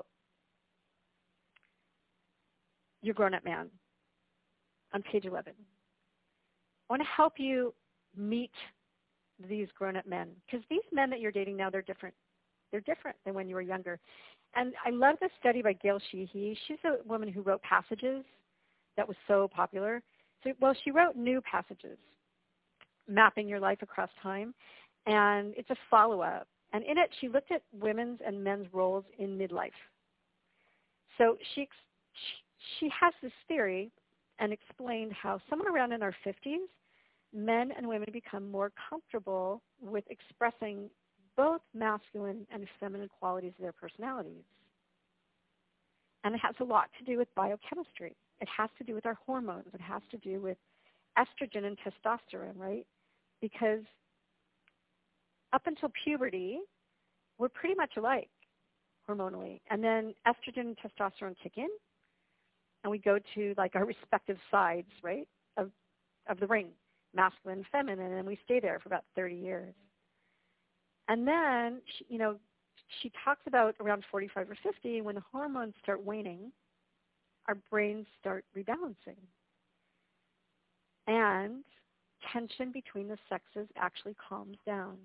your grown-up man on page eleven. I want to help you meet these grown-up men, because these men that you're dating now, they're different. They're different than when you were younger. And I love this study by Gail Sheehy. She's a woman who wrote Passages that was so popular. So, well, she wrote New Passages, Mapping Your Life Across Time, and it's a follow-up. And in it, she looked at women's and men's roles in midlife. So she, she has this theory and explained how somewhere around in our fifties, men and women become more comfortable with expressing both masculine and feminine qualities of their personalities. And it has a lot to do with biochemistry. It has to do with our hormones. It has to do with estrogen and testosterone, right? Because up until puberty, we're pretty much alike hormonally. And then estrogen and testosterone kick in, and we go to like our respective sides, right, of, of the ring, masculine and feminine, and we stay there for about thirty years. And then, she, you know, she talks about around forty-five or fifty, when the hormones start waning, our brains start rebalancing. And tension between the sexes actually calms down.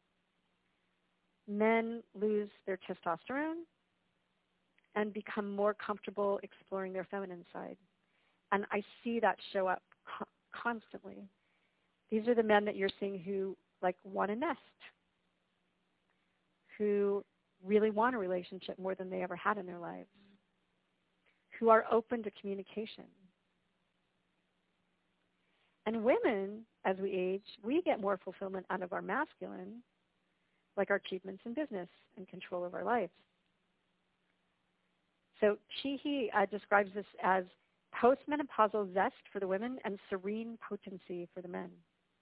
Men lose their testosterone and become more comfortable exploring their feminine side. And I see that show up co- constantly. These are the men that you're seeing who like want a nest, who really want a relationship more than they ever had in their lives, who are open to communication. And women, as we age, we get more fulfillment out of our masculine, like our achievements in business and control of our lives. So Sheehy uh, describes this as postmenopausal zest for the women and serene potency for the men.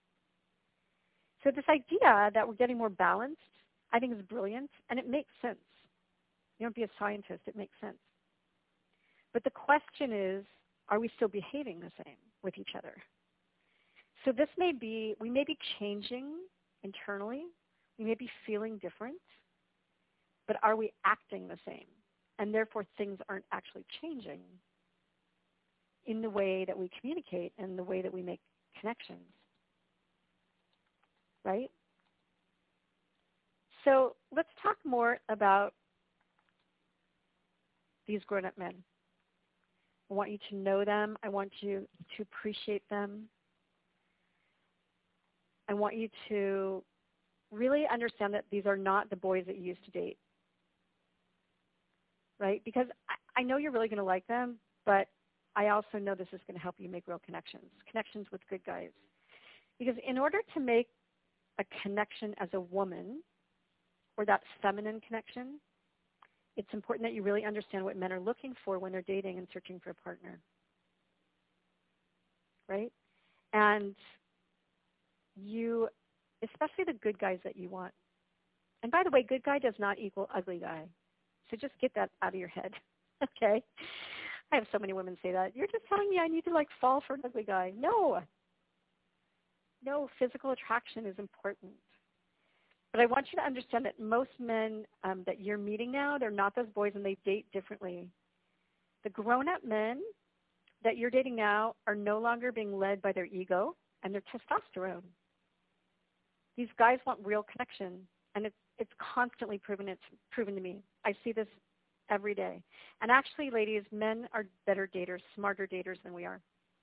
So this idea that we're getting more balanced, I think is brilliant, and it makes sense. You don't be a scientist, it makes sense. But the question is, are we still behaving the same with each other? So this may be, we may be changing internally, we may be feeling different, but are we acting the same? And therefore things aren't actually changing in the way that we communicate and the way that we make connections, right? So let's talk more about these grown-up men. I want you to know them. I want you to appreciate them. I want you to really understand that these are not the boys that you used to date, right? Because I, I know you're really going to like them, but I also know this is going to help you make real connections, connections with good guys. Because in order to make a connection as a woman, or that feminine connection, it's important that you really understand what men are looking for when they're dating and searching for a partner, right? And you, especially the good guys that you want. And by the way, good guy does not equal ugly guy. So just get that out of your head, okay? I have so many women say that. You're just telling me I need to like fall for an ugly guy. No. No, physical attraction is important. But I want you to understand that most men um, that you're meeting now, they're not those boys and they date differently. The grown-up men that you're dating now are no longer being led by their ego and their testosterone. These guys want real connection, and it's, it's constantly proven, it's proven to me. I see this every day. And actually, ladies, men are better daters, smarter daters than we are.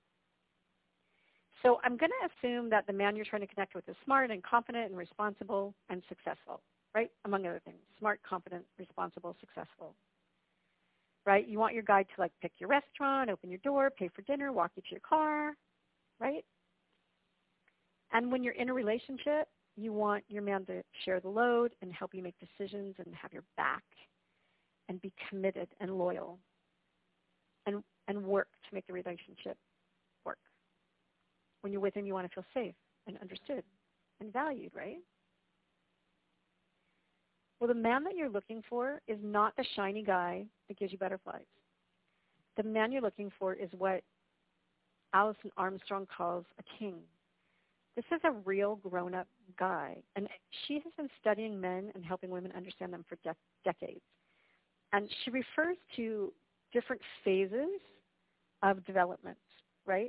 So I'm going to assume that the man you're trying to connect with is smart and confident and responsible and successful, right? Among other things, smart, confident, responsible, successful, right? You want your guy to like pick your restaurant, open your door, pay for dinner, walk you to your car, right? And when you're in a relationship, you want your man to share the load and help you make decisions and have your back and be committed and loyal and, and work to make the relationship work. When you're with him, you want to feel safe and understood and valued, right? Well, the man that you're looking for is not the shiny guy that gives you butterflies. The man you're looking for is what Alison Armstrong calls a king. This is a real grown-up guy, and she has been studying men and helping women understand them for de- decades. And she refers to different phases of development, right?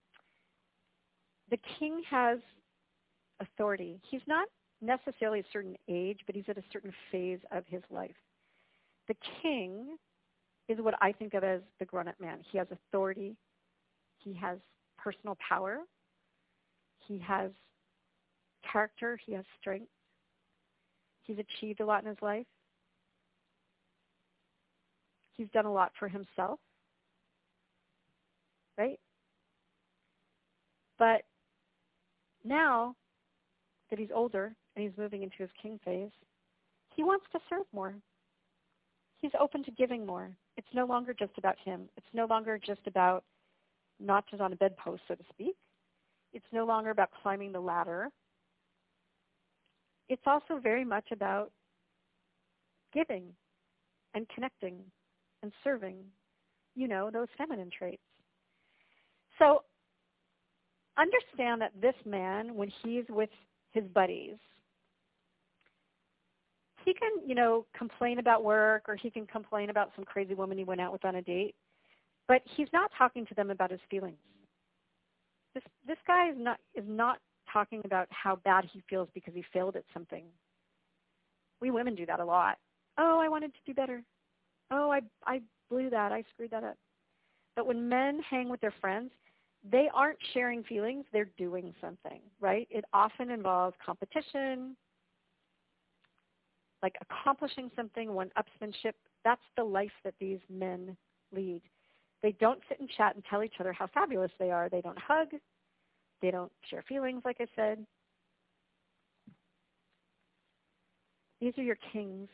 The king has authority. He's not necessarily a certain age, but he's at a certain phase of his life. The king is what I think of as the grown-up man. He has authority. He has personal power. He has character. He has strength. He's achieved a lot in his life. He's done a lot for himself, right? But now that he's older and he's moving into his king phase, he wants to serve more. He's open to giving more. It's no longer just about him. It's no longer just about notches on a bedpost, so to speak. It's no longer about climbing the ladder. It's also very much about giving and connecting and serving, you know, those feminine traits. So understand that this man, when he's with his buddies, he can, you know, complain about work or he can complain about some crazy woman he went out with on a date, but he's not talking to them about his feelings. This this guy is not is not talking about how bad he feels because he failed at something. We women do that a lot. Oh, I wanted to do better. Oh, I I blew that. I screwed that up. But when men hang with their friends, they aren't sharing feelings. They're doing something, right? It often involves competition, like accomplishing something, one-upsmanship. That's the life that these men lead. They don't sit and chat and tell each other how fabulous they are. They don't hug. They don't share feelings, like I said. These are your kings.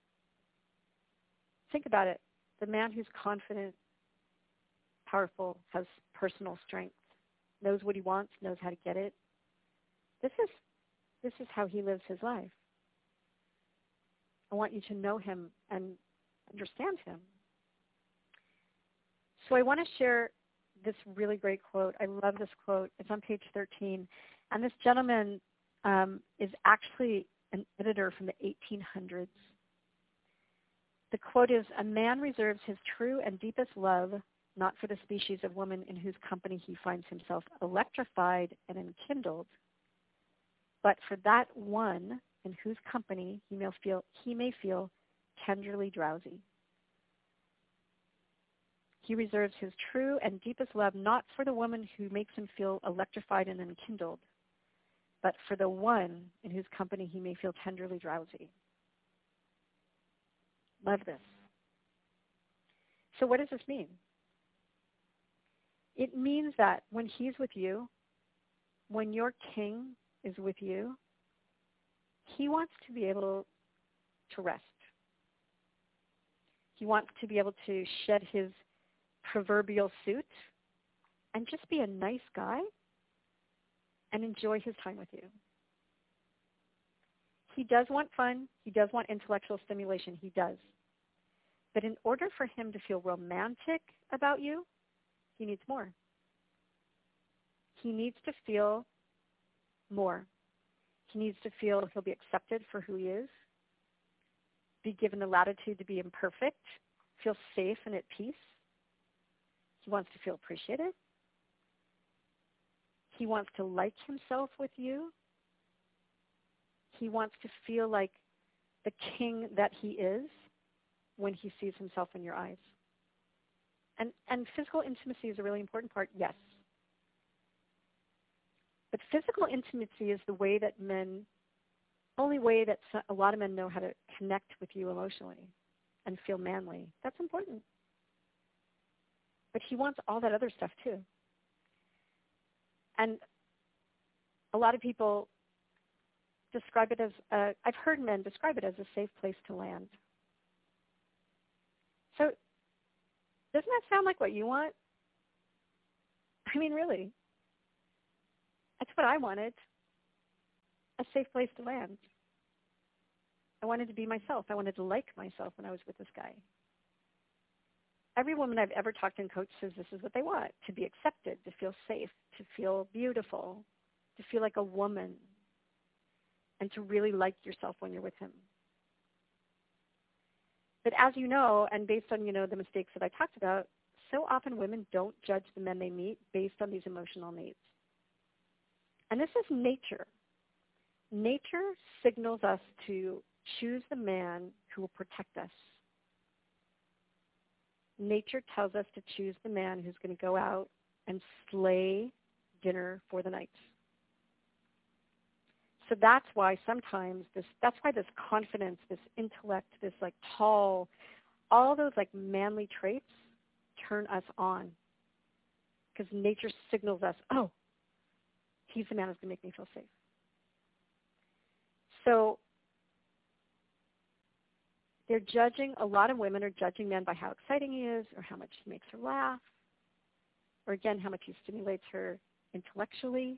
Think about it. The man who's confident, powerful, has personal strength, knows what he wants, knows how to get it. This is, this is how he lives his life. I want you to know him and understand him. So I want to share this really great quote. I love this quote. It's on page thirteen. And this gentleman um, is actually an editor from the eighteen hundreds. The quote is, "A man reserves his true and deepest love not for the species of woman in whose company he finds himself electrified and enkindled, but for that one in whose company he may feel, he may feel tenderly drowsy. He reserves his true and deepest love not for the woman who makes him feel electrified and enkindled, but for the one in whose company he may feel tenderly drowsy." Love this. So what does this mean? It means that when he's with you, when your king is with you, he wants to be able to rest. He wants to be able to shed his proverbial suit and just be a nice guy and enjoy his time with you. He does want fun. He does want intellectual stimulation. He does. But in order for him to feel romantic about you, he needs more. He needs to feel more. He needs to feel he'll be accepted for who he is, be given the latitude to be imperfect, feel safe and at peace. He wants to feel appreciated. He wants to like himself with you. He wants to feel like the king that he is when he sees himself in your eyes. And, and physical intimacy is a really important part, yes. But physical intimacy is the way that men, only way that a lot of men know how to connect with you emotionally and feel manly. That's important. But he wants all that other stuff too. And a lot of people describe it as, a, I've heard men describe it as a safe place to land. So doesn't that sound like what you want? I mean, really. That's what I wanted, a safe place to land. I wanted to be myself. I wanted to like myself when I was with this guy. Every woman I've ever talked to and coached says this is what they want, to be accepted, to feel safe, to feel beautiful, to feel like a woman, and to really like yourself when you're with him. But as you know, and based on, you know, the mistakes that I talked about, so often women don't judge the men they meet based on these emotional needs. And this is nature. Nature signals us to choose the man who will protect us. Nature tells us to choose the man who's going to go out and slay dinner for the night. So that's why sometimes this, that's why this confidence, this intellect, this like tall, all those like manly traits turn us on. Because nature signals us, oh, he's the man who's going to make me feel safe. So they're judging, a lot of women are judging men by how exciting he is or how much he makes her laugh or, again, how much he stimulates her intellectually.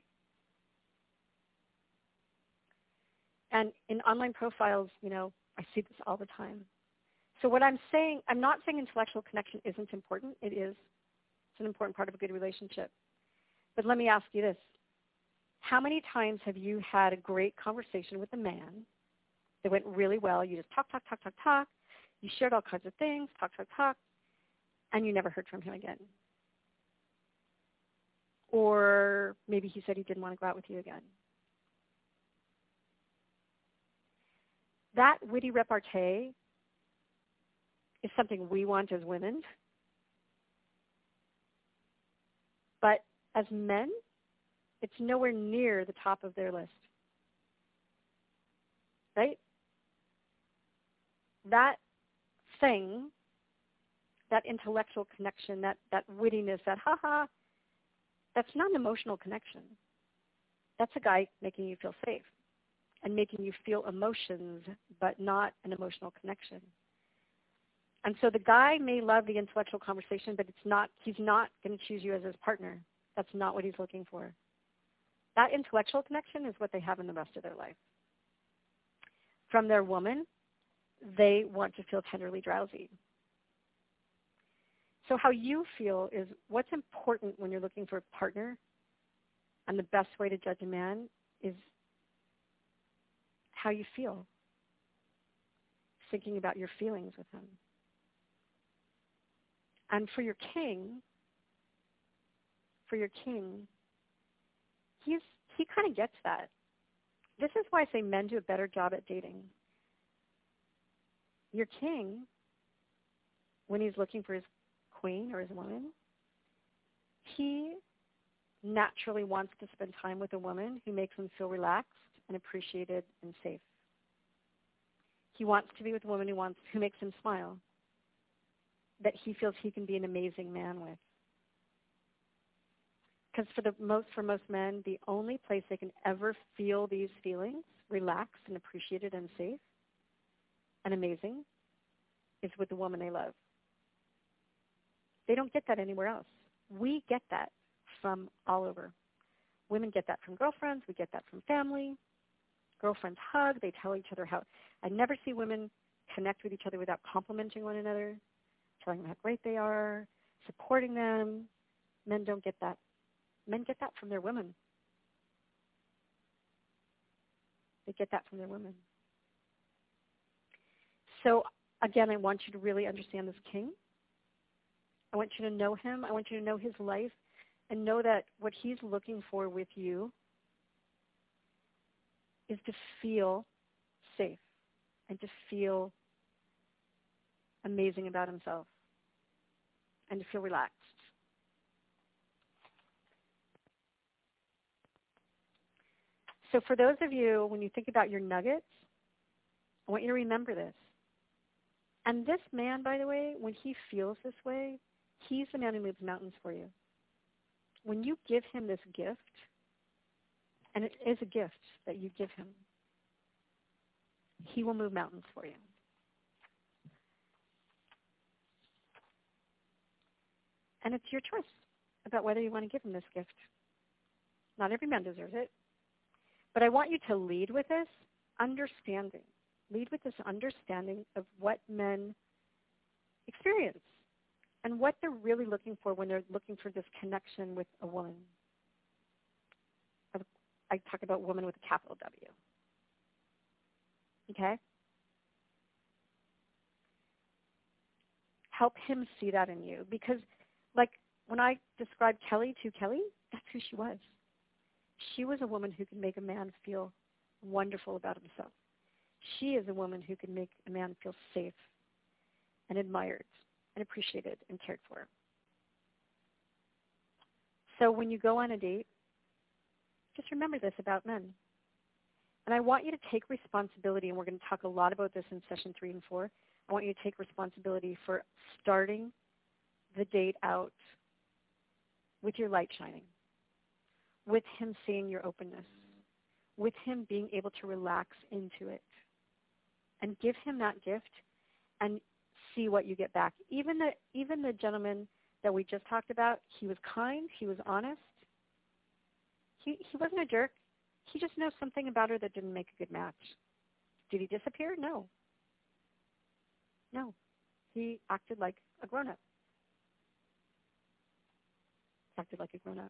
And in online profiles, you know, I see this all the time. So what I'm saying, I'm not saying intellectual connection isn't important. It is. It's an important part of a good relationship. But let me ask you this. How many times have you had a great conversation with a man that went really well? You just talk, talk, talk, talk, talk. You shared all kinds of things, talk, talk, talk, and you never heard from him again. Or maybe he said he didn't want to go out with you again. That witty repartee is something we want as women. But as men, it's nowhere near the top of their list. Right? That thing, that intellectual connection, that, that wittiness, that ha-ha, that's not an emotional connection. That's a guy making you feel safe and making you feel emotions, but not an emotional connection. And so the guy may love the intellectual conversation, but it's not, he's not going to choose you as his partner. That's not what he's looking for. That intellectual connection is what they have in the rest of their life. From their woman, they want to feel tenderly drowsy. So how you feel is what's important when you're looking for a partner, and the best way to judge a man is how you feel, thinking about your feelings with him. And for your king, for your king, he's he kind of gets that. This is why I say men do a better job at dating. Your king, when he's looking for his queen or his woman, he naturally wants to spend time with a woman who makes him feel relaxed and appreciated and safe. He wants to be with a woman who wants who makes him smile, that he feels he can be an amazing man with. Because for the most for most men, the only place they can ever feel these feelings, relaxed and appreciated and safe and amazing, is with the woman they love. They don't get that anywhere else. We get that from all over. Women get that from girlfriends. We get that from family. Girlfriends hug. They tell each other how. I never see women connect with each other without complimenting one another, telling them how great they are, supporting them. Men don't get that. Men get that from their women. They get that from their women. So again, I want you to really understand this king. I want you to know him. I want you to know his life and know that what he's looking for with you is to feel safe and to feel amazing about himself and to feel relaxed. So for those of you, when you think about your nuggets, I want you to remember this. And this man, by the way, when he feels this way, he's the man who moves mountains for you. When you give him this gift, and it is a gift that you give him, he will move mountains for you. And it's your choice about whether you want to give him this gift. Not every man deserves it. But I want you to lead with this understanding. Lead with this understanding of what men experience and what they're really looking for when they're looking for this connection with a woman. I talk about woman with a capital W. Okay? Help him see that in you. Because, like, when I described Kelly to Kelly, that's who she was. She was a woman who could make a man feel wonderful about himself. She is a woman who can make a man feel safe and admired and appreciated and cared for. So when you go on a date, just remember this about men. And I want you to take responsibility, and we're going to talk a lot about this in session three and four. I want you to take responsibility for starting the date out with your light shining, with him seeing your openness, with him being able to relax into it. And give him that gift and see what you get back. Even the, even the gentleman that we just talked about, he was kind, he was honest. He, he wasn't a jerk. He just knows something about her that didn't make a good match. Did he disappear? No. No. He acted like a grown-up. Acted like a grown-up.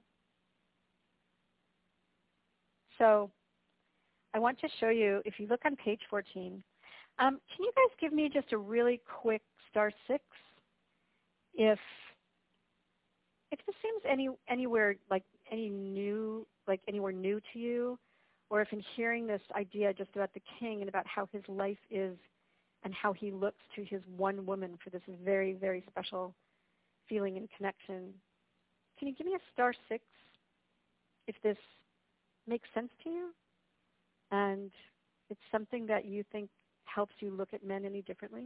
So I want to show you, if you look on page fourteen, um, can you guys give me just a really quick star six if if this seems any anywhere like any new like anywhere new to you, or if in hearing this idea just about the king and about how his life is and how he looks to his one woman for this very, very special feeling and connection, can you give me a star six if this makes sense to you and it's something that you think helps you look at men any differently?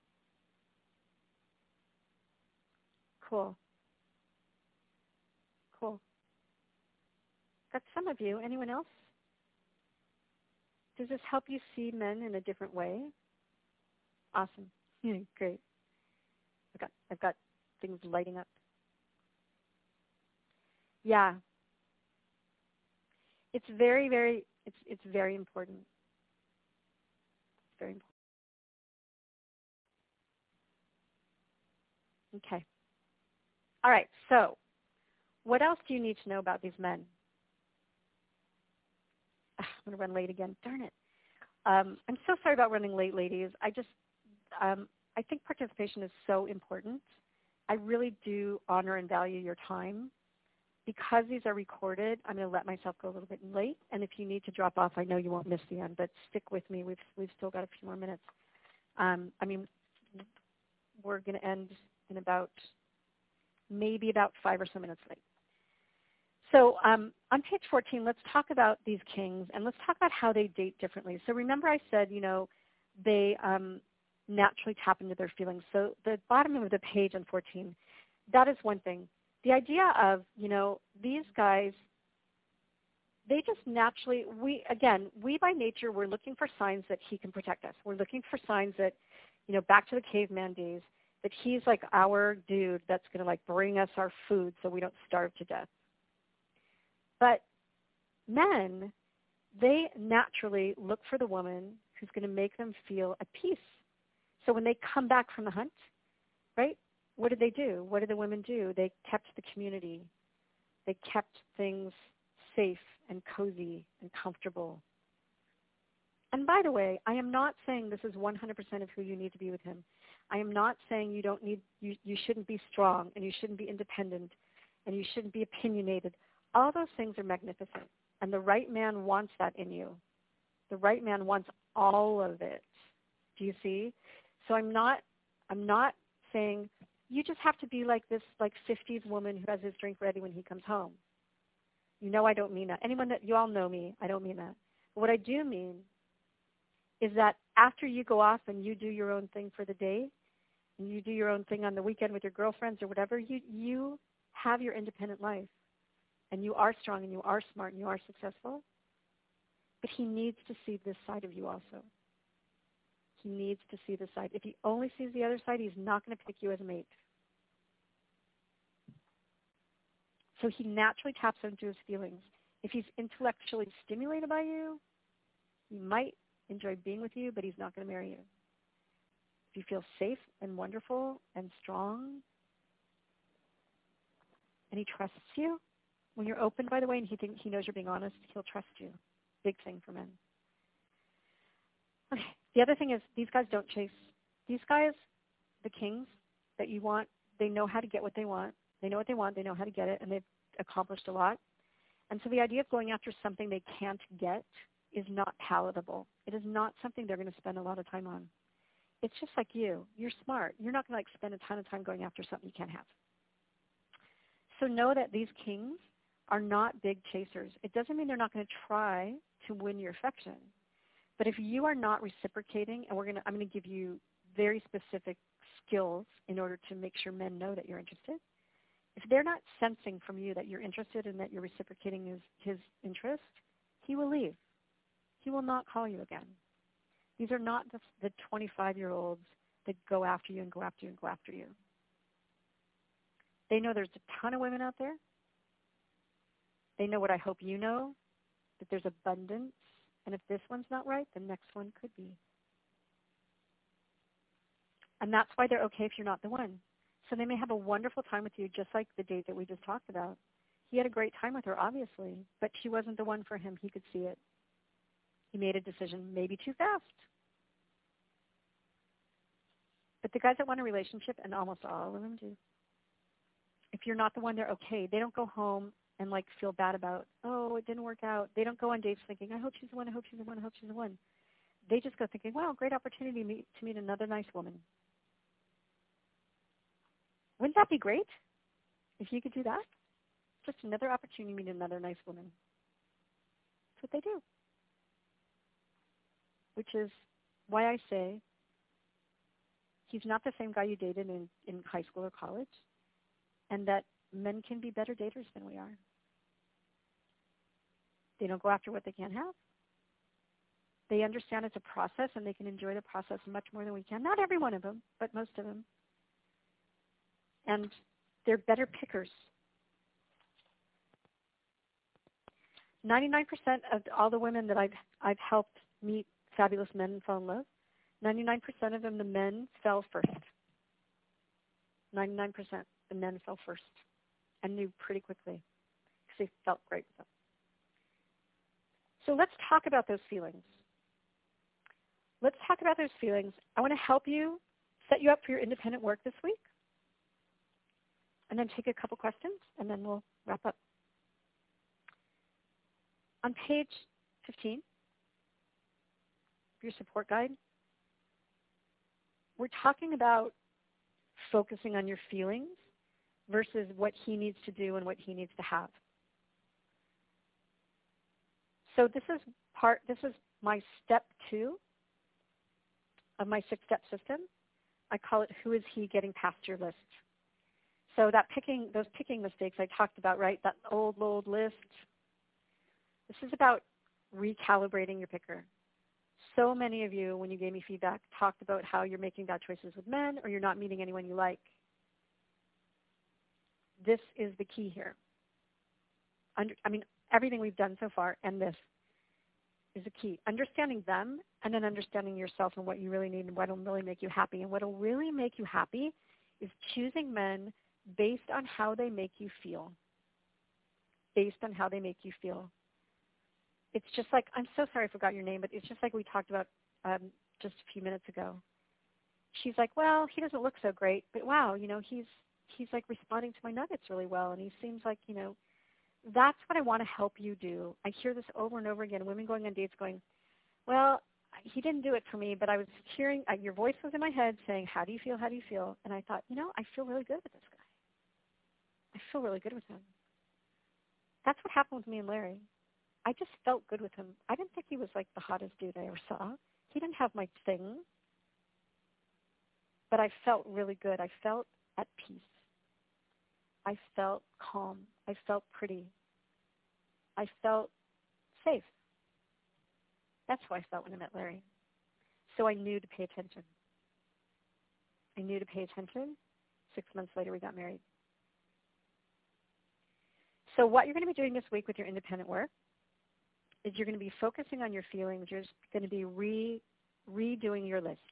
Cool. Cool. That's some of you. Anyone else? Does this help you see men in a different way? Awesome. Great. I've got, I've got things lighting up. Yeah. It's very, very, it's, it's very important. It's very important. Okay. All right, so what else do you need to know about these men? Ugh, I'm going to run late again. Darn it. Um, I'm so sorry about running late, ladies. I just, um, I think participation is so important. I really do honor and value your time. Because these are recorded, I'm going to let myself go a little bit late. And if you need to drop off, I know you won't miss the end, but stick with me. We've, we've still got a few more minutes. Um, I mean, we're going to end in about, maybe about five or so minutes late. So um, on page fourteen, let's talk about these kings, and let's talk about how they date differently. So remember I said, you know, they um, naturally tap into their feelings. So the bottom of the page on fourteen, that is one thing. The idea of, you know, these guys, they just naturally, we, again, we by nature, we're looking for signs that he can protect us. We're looking for signs that, you know, back to the caveman days, that he's like our dude that's going to like bring us our food so we don't starve to death. But men, they naturally look for the woman who's going to make them feel at peace, So when they come back from the hunt, right, what did they do? What did the women do? They kept the community. They kept things safe and cozy and comfortable. And by the way, I am not saying this is one hundred percent of who you need to be with him. I am not saying you don't need, you, you shouldn't be strong and you shouldn't be independent and you shouldn't be opinionated. All those things are magnificent. And the right man wants that in you. The right man wants all of it. Do you see? So I'm not, I'm not saying you just have to be like this like fifties woman who has his drink ready when he comes home. You know I don't mean that. Anyone that, you all know me, I don't mean that. But what I do mean is that after you go off and you do your own thing for the day, and you do your own thing on the weekend with your girlfriends or whatever, you, you have your independent life. And you are strong and you are smart and you are successful. But he needs to see this side of you also. He needs to see this side. If he only sees the other side, he's not going to pick you as a mate. So he naturally taps into his feelings. If he's intellectually stimulated by you, he might enjoy being with you, but he's not going to marry you. If you feel safe and wonderful and strong, and he trusts you, when you're open, by the way, and he thinks he knows you're being honest, he'll trust you. Big thing for men. Okay. The other thing is these guys don't chase. These guys, the kings that you want, they know how to get what they want. They know what they want. They know how to get it, and they've accomplished a lot. And so the idea of going after something they can't get is not palatable. It is not something they're going to spend a lot of time on. It's just like you. You're smart. You're not going to like spend a ton of time going after something you can't have. So know that these kings are not big chasers. It doesn't mean they're not going to try to win your affection. But if you are not reciprocating, and we're going to, I'm going to give you very specific skills in order to make sure men know that you're interested. If they're not sensing from you that you're interested and that you're reciprocating his, his interest, he will leave. He will not call you again. These are not the, the twenty-five-year-olds that go after you and go after you and go after you. They know there's a ton of women out there. They know what I hope you know, that there's abundance. And if this one's not right, the next one could be. And that's why they're okay if you're not the one. So they may have a wonderful time with you, just like the date that we just talked about. He had a great time with her, obviously, but she wasn't the one for him. He could see it. He made a decision maybe too fast. But the guys that want a relationship, and almost all of them do, if you're not the one, they're okay. They don't go home and like feel bad about, oh, it didn't work out. They don't go on dates thinking, I hope she's the one, I hope she's the one, I hope she's the one. They just go thinking, wow, great opportunity to meet, to meet another nice woman. Wouldn't that be great if you could do that? Just another opportunity to meet another nice woman. That's what they do. Which is why I say he's not the same guy you dated in, in high school or college, and that men can be better daters than we are. They don't go after what they can't have. They understand it's a process, and they can enjoy the process much more than we can. Not every one of them, but most of them. And they're better pickers. ninety-nine percent of all the women that I've, I've helped meet fabulous men and fall in love, ninety-nine percent of them, the men fell first. ninety-nine percent, the men fell first and knew pretty quickly because they felt great with them. So let's talk about those feelings. Let's talk about those feelings. I want to help you, set you up for your independent work this week, and then take a couple questions, and then we'll wrap up. On page fifteen, your support guide, we're talking about focusing on your feelings versus what he needs to do and what he needs to have. So this is part, this is my step two of my six-step system. I call it, who is he getting past your list? So that picking, those picking mistakes I talked about, right, that old, old list, this is about recalibrating your picker. So many of you, when you gave me feedback, talked about how you're making bad choices with men or you're not meeting anyone you like. This is the key here. Under, I mean, everything we've done so far and this. is the key. Understanding them and then understanding yourself and what you really need and what will really make you happy. And what will really make you happy is choosing men based on how they make you feel. Based on how they make you feel. It's just like, I'm so sorry I forgot your name, but it's just like we talked about um, just a few minutes ago. She's like, well, he doesn't look so great, but wow, you know, he's he's like responding to my nuggets really well, and he seems like, you know, that's what I want to help you do. I hear this over and over again, women going on dates going, well, he didn't do it for me, but I was hearing, uh, your voice was in my head saying, how do you feel, how do you feel? And I thought, you know, I feel really good with this guy. I feel really good with him. That's what happened with me and Larry. I just felt good with him. I didn't think he was like the hottest dude I ever saw. He didn't have my thing, but I felt really good. I felt at peace. I felt calm. I felt pretty. I felt safe. That's how I felt when I met Larry. So I knew to pay attention. I knew to pay attention. Six months later, we got married. So what you're going to be doing this week with your independent work is you're going to be focusing on your feelings. You're going to be re, redoing your list.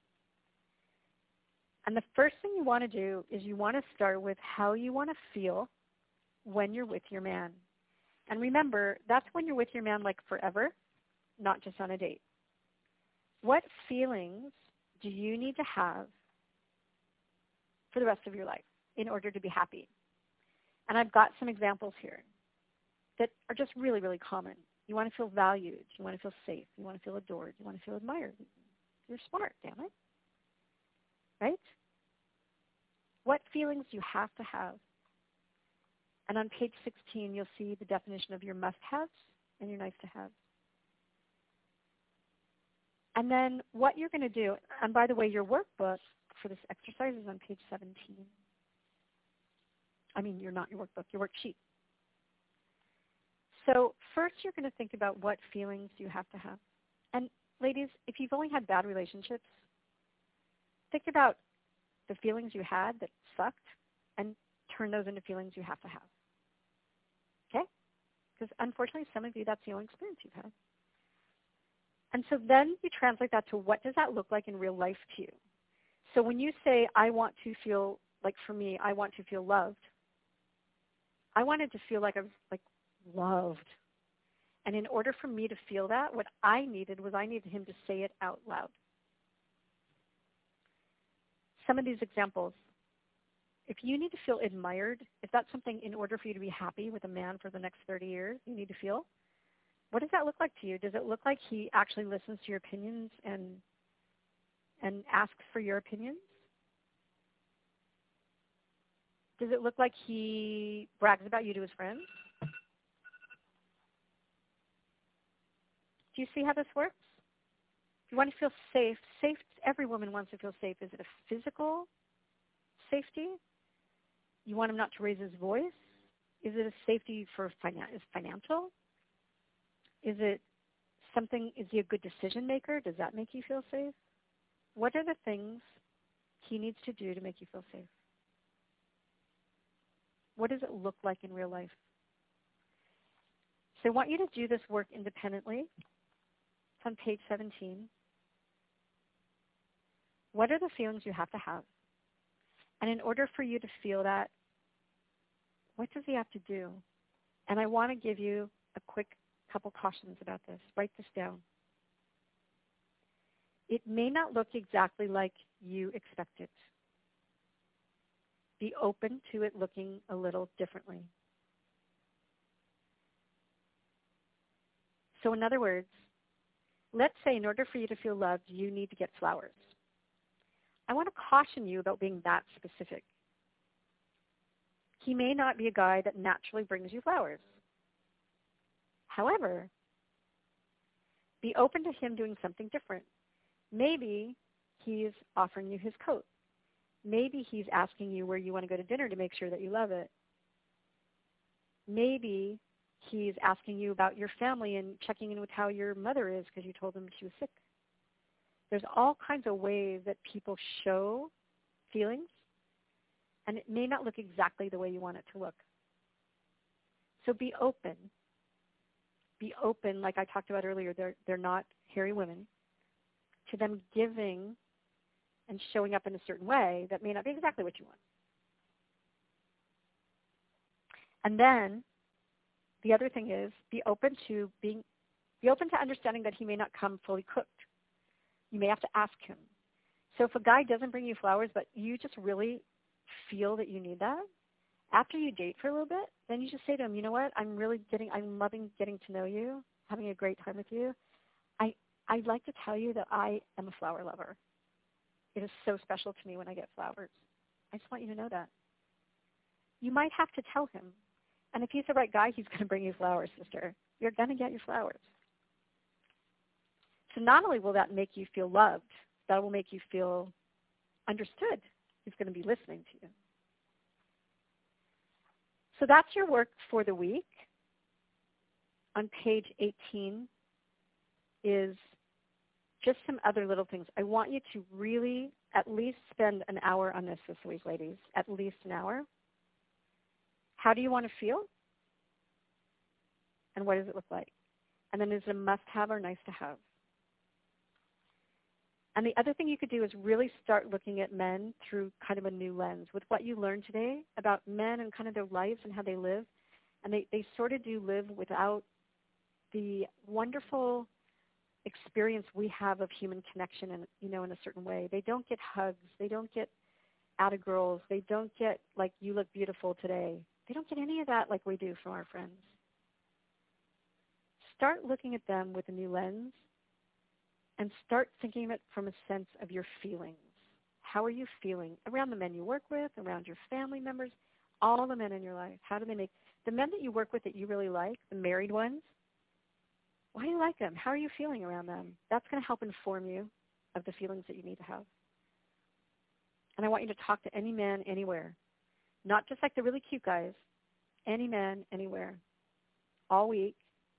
And the first thing you want to do is you want to start with how you want to feel when you're with your man. And remember, that's when you're with your man like forever, not just on a date. What feelings do you need to have for the rest of your life in order to be happy? And I've got some examples here that are just really, really common. You want to feel valued. You want to feel safe. You want to feel adored. You want to feel admired. You're smart, damn it. Right? What feelings do you have to have? And on page sixteen, you'll see the definition of your must-haves and your nice-to-haves. And then what you're going to do, and by the way, your workbook for this exercise is on page seventeen. I mean, you're not your workbook, your worksheet. So first you're going to think about what feelings you have to have. And ladies, if you've only had bad relationships, think about the feelings you had that sucked and turn those into feelings you have to have. Okay? Because unfortunately, some of you, that's the only experience you've had. And so then you translate that to what does that look like in real life to you? So when you say, I want to feel, like for me, I want to feel loved, I wanted to feel like I was like loved. And in order for me to feel that, what I needed was I needed him to say it out loud. Some of these examples, if you need to feel admired, if that's something in order for you to be happy with a man for the next thirty years, you need to feel, what does that look like to you? Does it look like he actually listens to your opinions and, and asks for your opinions? Does it look like he brags about you to his friends? Do you see how this works? If you want to feel safe, safe, every woman wants to feel safe. Is it a physical safety? You want him not to raise his voice? Is it a safety for finan- is financial? Is it something, is he a good decision maker? Does that make you feel safe? What are the things he needs to do to make you feel safe? What does it look like in real life? So I want you to do this work independently. It's on page seventeen. What are the feelings you have to have? And in order for you to feel that, what does he have to do? And I want to give you a quick couple cautions about this. Write this down. It may not look exactly like you expect it. Be open to it looking a little differently. So in other words, let's say in order for you to feel loved, you need to get flowers. I want to caution you about being that specific. He may not be a guy that naturally brings you flowers. However, be open to him doing something different. Maybe he's offering you his coat. Maybe he's asking you where you want to go to dinner to make sure that you love it. Maybe he's asking you about your family and checking in with how your mother is because you told him she was sick. There's all kinds of ways that people show feelings, and it may not look exactly the way you want it to look. So be open be open, like I talked about earlier, they're, they're not hairy women, to them giving and showing up in a certain way that may not be exactly what you want. And then the other thing is be open to being, be open to understanding that he may not come fully cooked. You may have to ask him. So if a guy doesn't bring you flowers, but you just really feel that you need that, after you date for a little bit, then you just say to him, you know what, I'm really getting, I'm loving getting to know you, having a great time with you. I, I'd like to tell you that I am a flower lover. It is so special to me when I get flowers. I just want you to know that. You might have to tell him. And if he's the right guy, he's going to bring you flowers, sister. You're going to get your flowers. So not only will that make you feel loved, that will make you feel understood. He's going to be listening to you. So that's your work for the week. On page eighteen is just some other little things. I want you to really at least spend an hour on this this week, ladies, at least an hour. How do you want to feel? And what does it look like? And then is it a must-have or nice-to-have? And the other thing you could do is really start looking at men through kind of a new lens. With what you learned today about men and kind of their lives and how they live, and they, they sort of do live without the wonderful experience we have of human connection in, you know, in a certain way. They don't get hugs. They don't get atta girls. They don't get, like, you look beautiful today. They don't get any of that like we do from our friends. Start looking at them with a new lens and start thinking of it from a sense of your feelings. How are you feeling around the men you work with, around your family members, all the men in your life? How do they make, the men that you work with that you really like, the married ones, why do you like them? How are you feeling around them? That's going to help inform you of the feelings that you need to have. And I want you to talk to any man anywhere, not just like the really cute guys, any man anywhere, all week.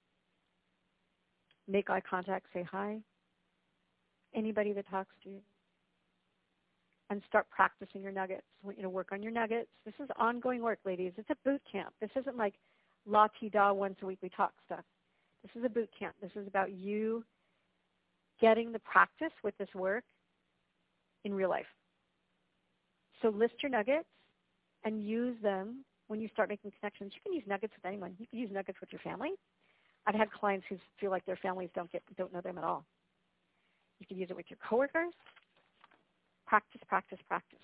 Make eye contact, say hi. Anybody that talks to you. And start practicing your nuggets. I want you to work on your nuggets. This is ongoing work, ladies. It's a boot camp. This isn't like la-ti-da once a week we talk stuff. This is a boot camp. This is about you getting the practice with this work in real life. So list your nuggets and use them when you start making connections. You can use nuggets with anyone. You can use nuggets with your family. I've had clients who feel like their families don't get don't know them at all. You can use it with your coworkers. Practice, practice, practice.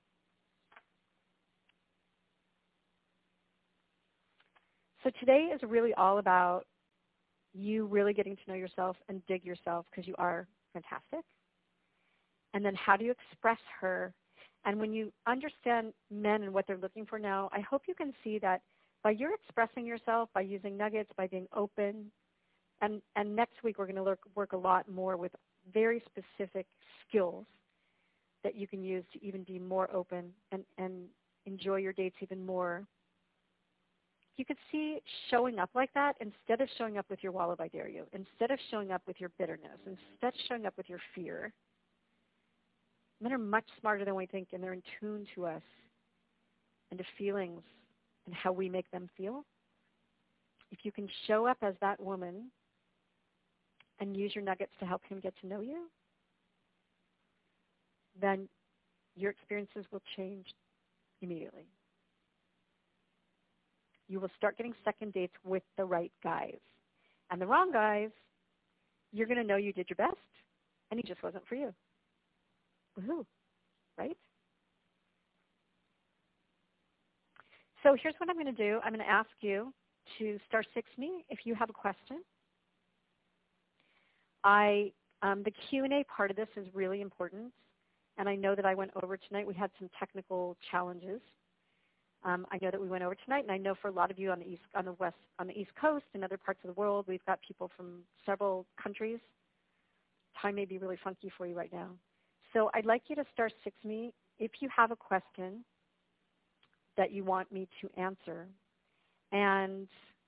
So today is really all about you really getting to know yourself and dig yourself because you are fantastic. And then how do you express her? And when you understand men and what they're looking for now, I hope you can see that by your expressing yourself, by using nuggets, by being open, and, and next week we're going to work, work a lot more with very specific skills that you can use to even be more open and, and enjoy your dates even more. You could see showing up like that instead of showing up with your wall of I dare you, instead of showing up with your bitterness, instead of showing up with your fear. Men are much smarter than we think, and they're in tune to us and to feelings and how we make them feel. If you can show up as that woman and use your nuggets to help him get to know you, then your experiences will change immediately. You will start getting second dates with the right guys. And the wrong guys, you're going to know you did your best, and he just wasn't for you. Woohoo, right? So here's what I'm going to do. I'm going to ask you to star six me if you have a question. I, um, the Q and A part of this is really important, and I know that I went over tonight. We had some technical challenges. Um, I know that we went over tonight, and I know for a lot of you on the east, on the west, on the East Coast and other parts of the world, we've got people from several countries. Time may be really funky for you right now. So I'd like you to star six me if you have a question that you want me to answer. And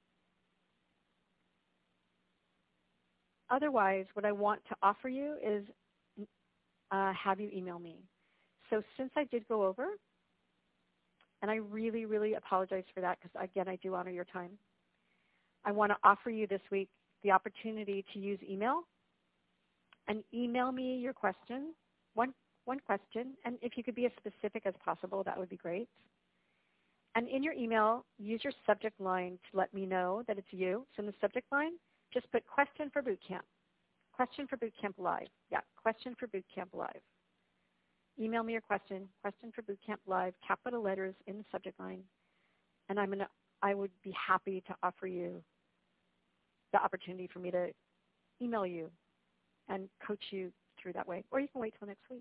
otherwise, what I want to offer you is uh, have you email me. So since I did go over, and I really, really apologize for that because, again, I do honor your time, I want to offer you this week the opportunity to use email and email me your question, one, one question, and if you could be as specific as possible, that would be great. And in your email, use your subject line to let me know that it's you. So in the subject line, just put question for boot camp. Question for boot camp live. Yeah, question for boot camp live. Email me your question, question for boot camp live, capital letters in the subject line, and I'm gonna, I would be happy to offer you the opportunity for me to email you and coach you through that way. Or you can wait till next week.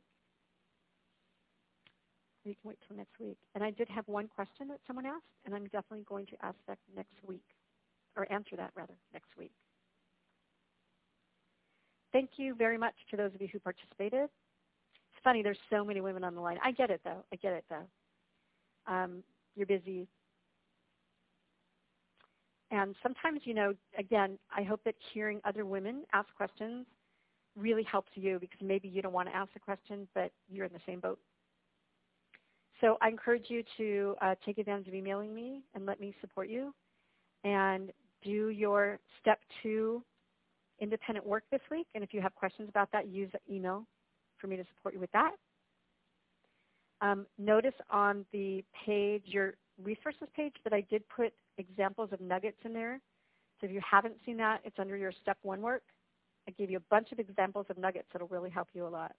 Or you can wait till next week. And I did have one question that someone asked, and I'm definitely going to ask that next week, or answer that rather next week. Thank you very much to those of you who participated. It's funny, there's so many women on the line. I get it, though. I get it, though. Um, you're busy. And sometimes, you know, again, I hope that hearing other women ask questions really helps you, because maybe you don't want to ask a question, but you're in the same boat. So I encourage you to uh, take advantage of emailing me and let me support you, and do your step two independent work this week. And if you have questions about that, use the email for me to support you with that. Um, notice on the page, your resources page, that I did put examples of nuggets in there. So if you haven't seen that, it's under your step one work. I gave you a bunch of examples of nuggets that will really help you a lot.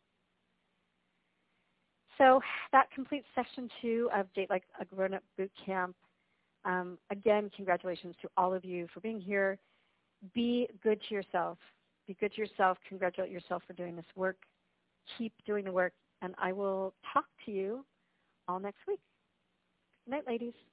So that completes session two of Date Like a Grown-Up Boot Camp. Um, again, congratulations to all of you for being here. Be good to yourself. Be good to yourself. Congratulate yourself for doing this work. Keep doing the work, and I will talk to you all next week. Good night, ladies.